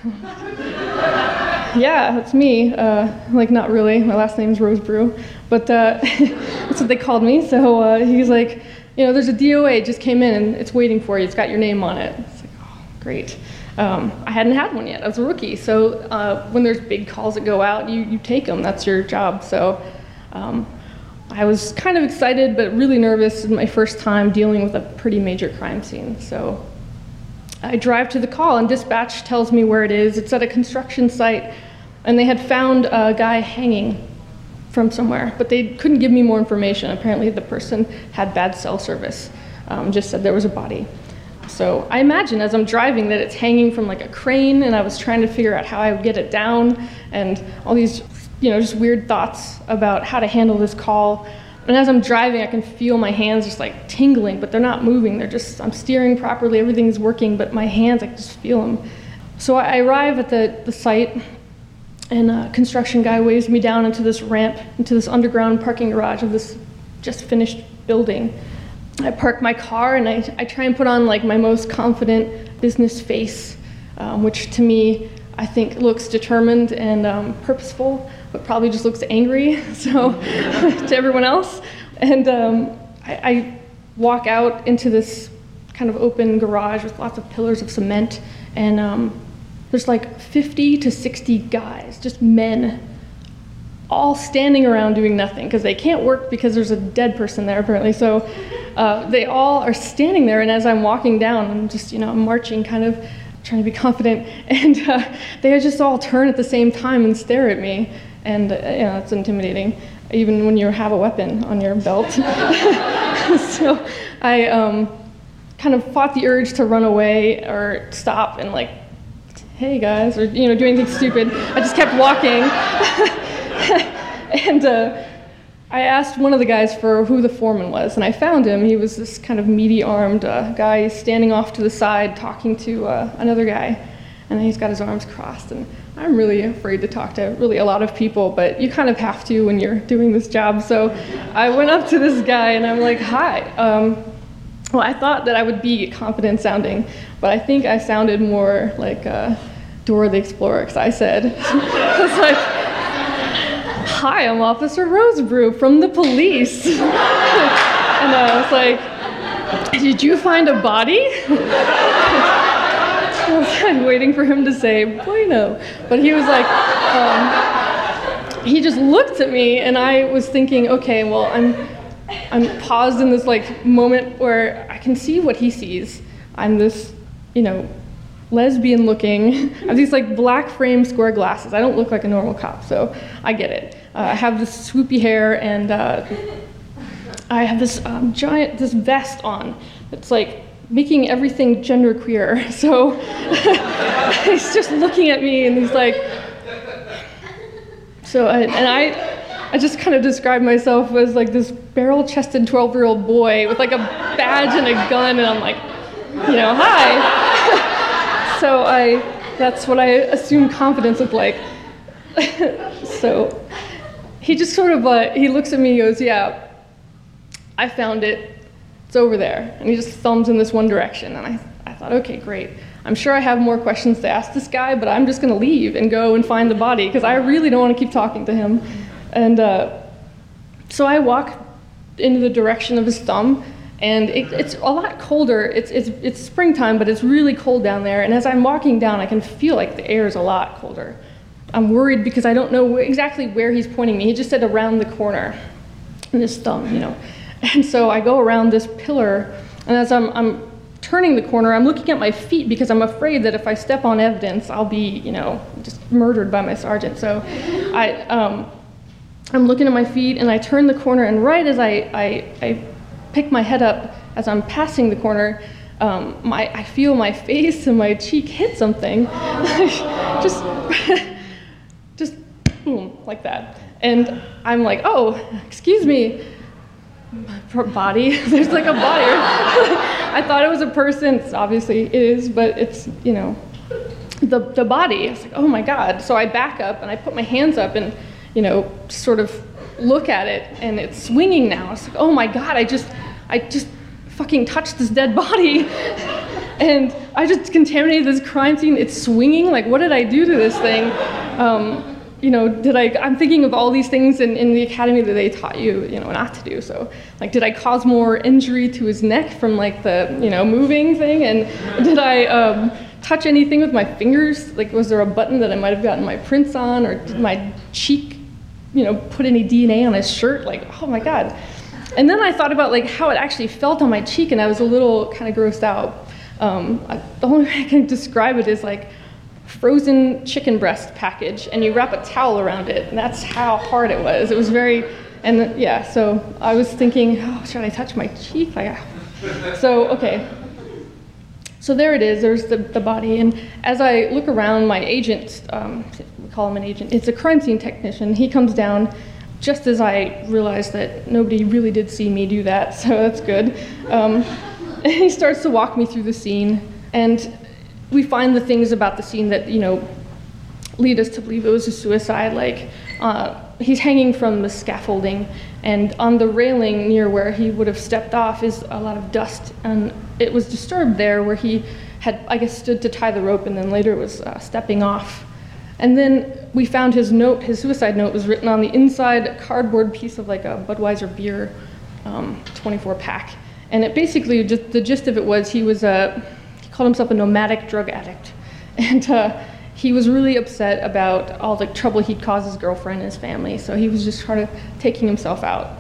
O: Yeah, that's me. Uh, like, not really. My last name's Rosebrew, but uh, that's what they called me. So uh, he's like, you know, there's a D O A, just came in, and it's waiting for you. It's got your name on it. It's like, oh, great. Um, I hadn't had one yet. I was a rookie. So uh, when there's big calls that go out, you, you take them. That's your job. So um, I was kind of excited, but really nervous. It was my first time dealing with a pretty major crime scene. So I drive to the call, and dispatch tells me where it is. It's at a construction site, and they had found a guy hanging from somewhere, but they couldn't give me more information. Apparently the person had bad cell service, um, just said there was a body. So I imagine as I'm driving that it's hanging from like a crane, and I was trying to figure out how I would get it down, and all these, you know, just weird thoughts about how to handle this call. And as I'm driving, I can feel my hands just like tingling, but they're not moving. They're just, I'm steering properly, everything's working, but my hands, I can just feel them. So I arrive at the, the site, and a construction guy waves me down into this ramp, into this underground parking garage of this just finished building. I park my car, and I, I try and put on like my most confident business face, um, which to me, I think looks determined and um, purposeful, but probably just looks angry, so, to everyone else. And um, I, I walk out into this kind of open garage with lots of pillars of cement, and um, there's like fifty to sixty guys, just men, all standing around doing nothing, because they can't work because there's a dead person there apparently. So uh, they all are standing there, and as I'm walking down, I'm just, you know, I'm marching, kind of trying to be confident, and uh, they just all turn at the same time and stare at me, and uh, you know, it's intimidating, even when you have a weapon on your belt. So I um, kind of fought the urge to run away or stop and like, hey guys, or, you know, do anything stupid. I just kept walking. And uh, I asked one of the guys for who the foreman was, and I found him. He was this kind of meaty-armed uh, guy standing off to the side talking to uh, another guy, and he's got his arms crossed. And I'm really afraid to talk to really a lot of people, but you kind of have to when you're doing this job. So I went up to this guy, and I'm like, hi. Um, well, I thought that I would be confident sounding, but I think I sounded more like uh, Dora the Explorer, because I said, I was like, hi, I'm Officer Rosebrew from the police. And I was like, did you find a body? I was like waiting for him to say, bueno. But he was like, um, he just looked at me, and I was thinking, okay, well, I'm, I'm paused in this like moment where I can see what he sees. I'm this, you know, lesbian looking. I have these like black frame square glasses. I don't look like a normal cop, so I get it. Uh, I have this swoopy hair, and uh, I have this um, giant, this vest on. It's like making everything genderqueer. So he's just looking at me, and he's like, so, I, and I, I just kind of describe myself as like this barrel-chested twelve-year-old boy with like a badge and a gun, and I'm like, you know, hi. So I, that's what I assume confidence looked like. So he just sort of, uh, he looks at me and goes, yeah, I found it. It's over there. And he just thumbs in this one direction. And I, I thought, okay, great. I'm sure I have more questions to ask this guy, but I'm just going to leave and go and find the body because I really don't want to keep talking to him. And uh, so I walk into the direction of his thumb, and it, it's a lot colder. It's, it's, it's springtime, but it's really cold down there. And as I'm walking down, I can feel like the air is a lot colder. I'm worried because I don't know exactly where he's pointing me. He just said around the corner in his thumb, you know. And so I go around this pillar, and as I'm, I'm turning the corner, I'm looking at my feet because I'm afraid that if I step on evidence, I'll be, you know, just murdered by my sergeant. So I, um, I'm looking at my feet, and I turn the corner, and right as I, I, I pick my head up as I'm passing the corner, um, my, I feel my face and my cheek hit something. just, just boom, like that. And I'm like, oh, excuse me. Body. There's like a body. I thought it was a person. It's obviously it is, but it's, you know, the the body. I was like, oh my God. So I back up and I put my hands up and, you know, sort of look at it, and it's swinging now. It's like, oh my God, I just I just fucking touched this dead body. And I just contaminated this crime scene. It's swinging. Like, what did I do to this thing? Um, You know, did I, I'm thinking of all these things in, in the academy that they taught you, you know, not to do. So, like, did I cause more injury to his neck from, like, the, you know, moving thing? And did I um, touch anything with my fingers? Like, was there a button that I might have gotten my prints on? Or did my cheek, you know, put any D N A on his shirt? Like, oh, my God. And then I thought about, like, how it actually felt on my cheek, and I was a little kind of grossed out. Um, I, the only way I can describe it is, like, frozen chicken breast package, and you wrap a towel around it, and that's how hard it was. It was very, and yeah, so I was thinking, oh, should I touch my cheek? Like, so, okay. So there it is, there's the, the body, and as I look around, my agent, um, we call him an agent, it's a crime scene technician. He comes down just as I realized that nobody really did see me do that, so that's good. Um, and he starts to walk me through the scene, and we find the things about the scene that, you know, lead us to believe it was a suicide. Like, uh, he's hanging from the scaffolding, and on the railing near where he would have stepped off is a lot of dust, and it was disturbed there where he had, I guess, stood to tie the rope, and then later was uh, stepping off. And then we found his note, his suicide note was written on the inside cardboard piece of like a Budweiser beer um, twenty-four pack. And it basically, just the gist of it was he was a, called himself a nomadic drug addict. And uh, he was really upset about all the trouble he'd caused his girlfriend and his family, so he was just kind of taking himself out.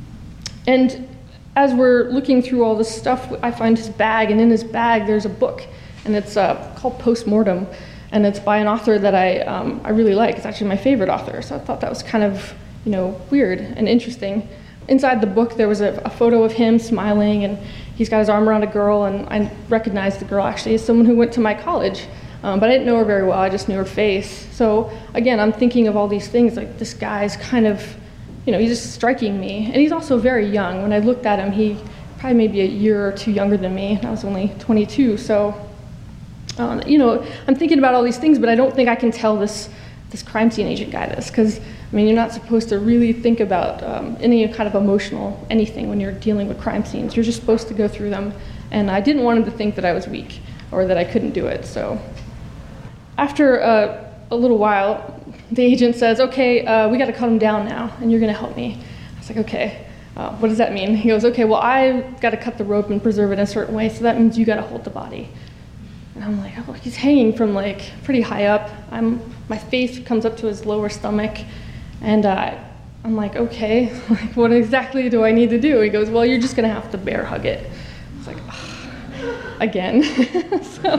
O: And as we're looking through all this stuff, I find his bag, and in his bag there's a book, and it's uh, called Postmortem, and it's by an author that I, um, I really like. It's actually my favorite author, so I thought that was kind of, you know, weird and interesting. Inside the book there was a, a photo of him smiling, and he's got his arm around a girl, and I recognized the girl actually as someone who went to my college, um, but I didn't know her very well, I just knew her face. So again, I'm thinking of all these things, like this guy's kind of, you know, he's just striking me, and he's also very young. When I looked at him, he probably maybe a year or two younger than me, and I was only twenty-two, so, um, you know, I'm thinking about all these things, but I don't think I can tell this, this crime scene agent guy this, because I mean, you're not supposed to really think about um, any kind of emotional anything when you're dealing with crime scenes. You're just supposed to go through them, and I didn't want him to think that I was weak or that I couldn't do it. So after uh, a little while, the agent says, okay, uh, we got to cut him down now, and you're going to help me. I was like, okay, uh, what does that mean? He goes, okay, well, I got to cut the rope and preserve it in a certain way, so that means you got to hold the body. And I'm like, oh, he's hanging from like pretty high up. I'm, my face comes up to his lower stomach. And uh, I'm like, okay, like, what exactly do I need to do? He goes, well, you're just going to have to bear hug it. It's like, oh. again. so, so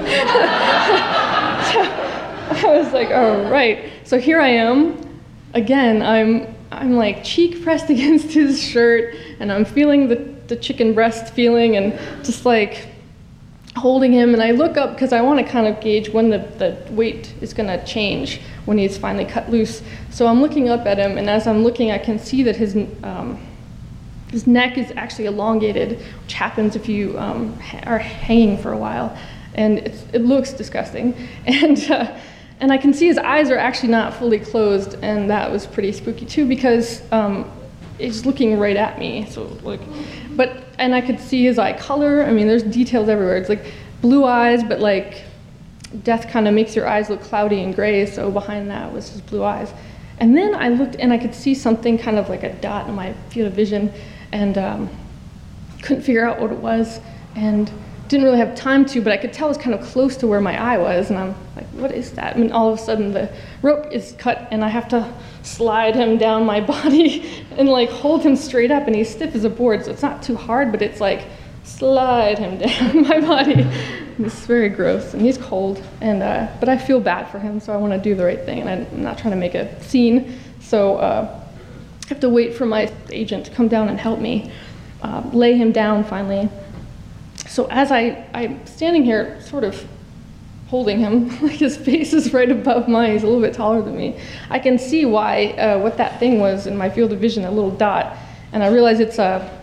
O: I was like, all right. So here I am, again. I'm I'm like cheek pressed against his shirt, and I'm feeling the, the chicken breast feeling, and just like holding him. And I look up because I want to kind of gauge when the, the weight is going to change, when he's finally cut loose. So I'm looking up at him, and as I'm looking, I can see that his um, his neck is actually elongated, which happens if you um, ha- are hanging for a while, and it's, it looks disgusting. And uh, and I can see his eyes are actually not fully closed, and that was pretty spooky too, because um, he's looking right at me. So like, but and I could see his eye color. I mean, there's details everywhere. It's like blue eyes, but like death kind of makes your eyes look cloudy and gray. So behind that was his blue eyes. And then I looked, and I could see something kind of like a dot in my field of vision, and um, couldn't figure out what it was, and didn't really have time to, but I could tell it was kind of close to where my eye was, and I'm like, what is that? And all of a sudden the rope is cut, and I have to slide him down my body and like hold him straight up, and he's stiff as a board, so it's not too hard, but it's like slide him down my body. It's very gross, and he's cold, and uh, but I feel bad for him, so I want to do the right thing, and I'm not trying to make a scene, so uh, I have to wait for my agent to come down and help me uh, lay him down finally. So as I, I'm standing here sort of holding him, like his face is right above mine, he's a little bit taller than me, I can see why, uh, what that thing was in my field of vision, a little dot, and I realize it's a,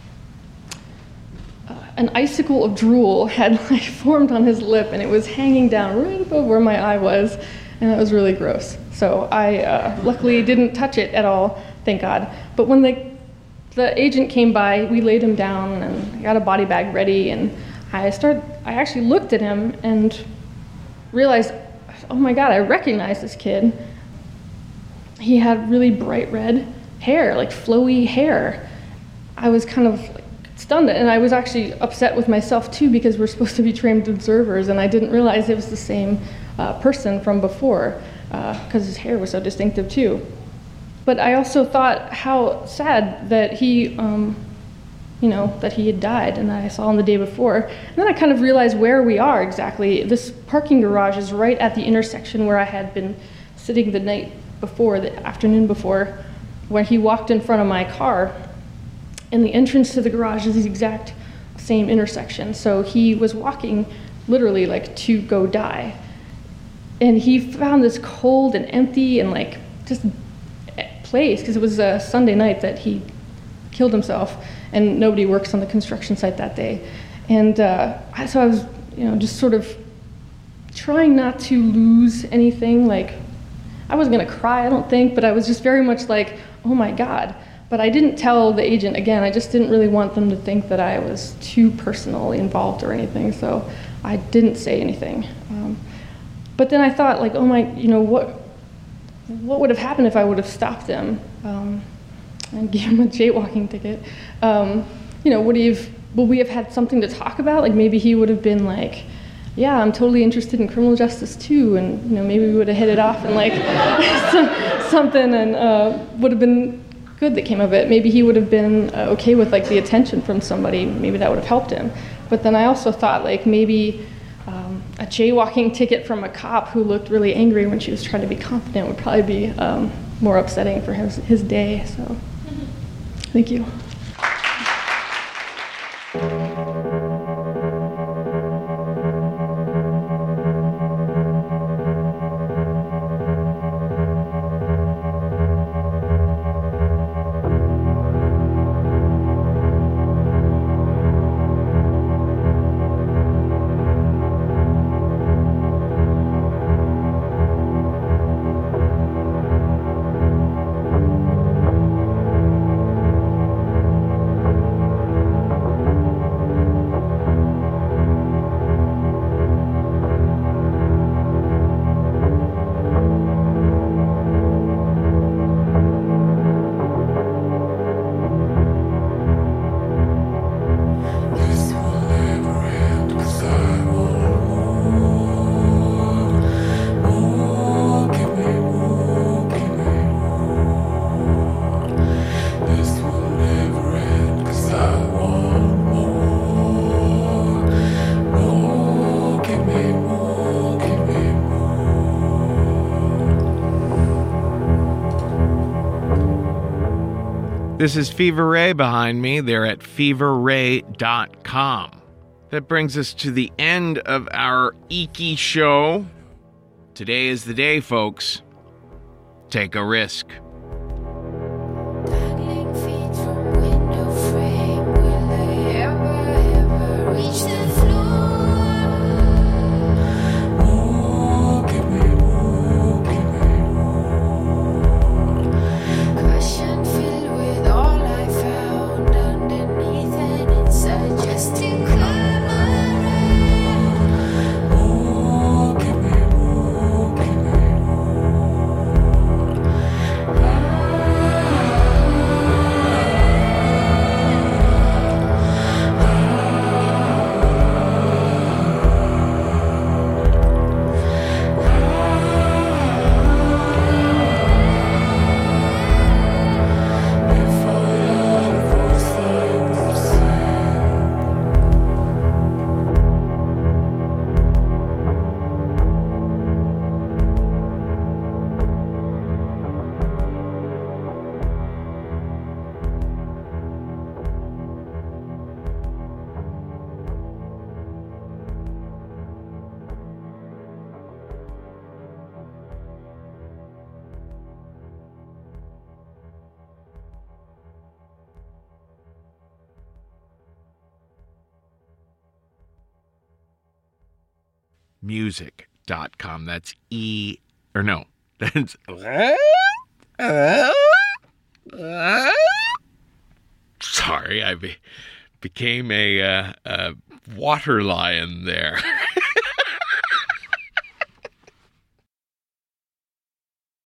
O: uh, an icicle of drool had like formed on his lip, and it was hanging down right above where my eye was, and it was really gross. So I uh, luckily didn't touch it at all, thank God. But when the The agent came by, we laid him down, and I got a body bag ready, and I started, I actually looked at him and realized, oh my God, I recognize this kid. He had really bright red hair, like flowy hair. I was kind of like stunned, and I was actually upset with myself too, because we're supposed to be trained observers, and I didn't realize it was the same uh, person from before, because uh, his hair was so distinctive too. But I also thought how sad that he, um, you know, that he had died, and that I saw him the day before. And then I kind of realized where we are exactly. This parking garage is right at the intersection where I had been sitting the night before, the afternoon before, where he walked in front of my car. And the entrance to the garage is the exact same intersection. So he was walking literally like to go die. And he found this cold and empty and like just place, because it was a Sunday night that he killed himself, and nobody works on the construction site that day. And uh, so I was, you know, just sort of trying not to lose anything. Like, I wasn't gonna cry, I don't think, but I was just very much like, oh my God. But I didn't tell the agent, again, I just didn't really want them to think that I was too personally involved or anything, so I didn't say anything. Um, but then I thought, like, oh my, you know, what, what would have happened if I would have stopped him um, and gave him a jaywalking ticket? Um, you know, would he have, would we have had something to talk about? Like, maybe he would have been like, yeah, I'm totally interested in criminal justice too, and you know, maybe we would have hit it off and like something, and uh, would have been good that came of it. Maybe he would have been uh, okay with like the attention from somebody. Maybe that would have helped him. But then I also thought like maybe Um, a jaywalking ticket from a cop who looked really angry when she was trying to be confident would probably be um, more upsetting for his, his day. So, thank you.
C: This is Fever Ray behind me. They're at fever ray dot com. That brings us to the end of our Eeky show. Today is the day, folks. Take a risk.
I: Dangling feet from window frame. Will they ever, ever reach the floor? Walking me, walking me. Cushion filled with all I found underneath and inside just to climb around. Walking me, walking me.
C: music dot com. That's E, or no, that's sorry, I be, became a, uh, a water lion there.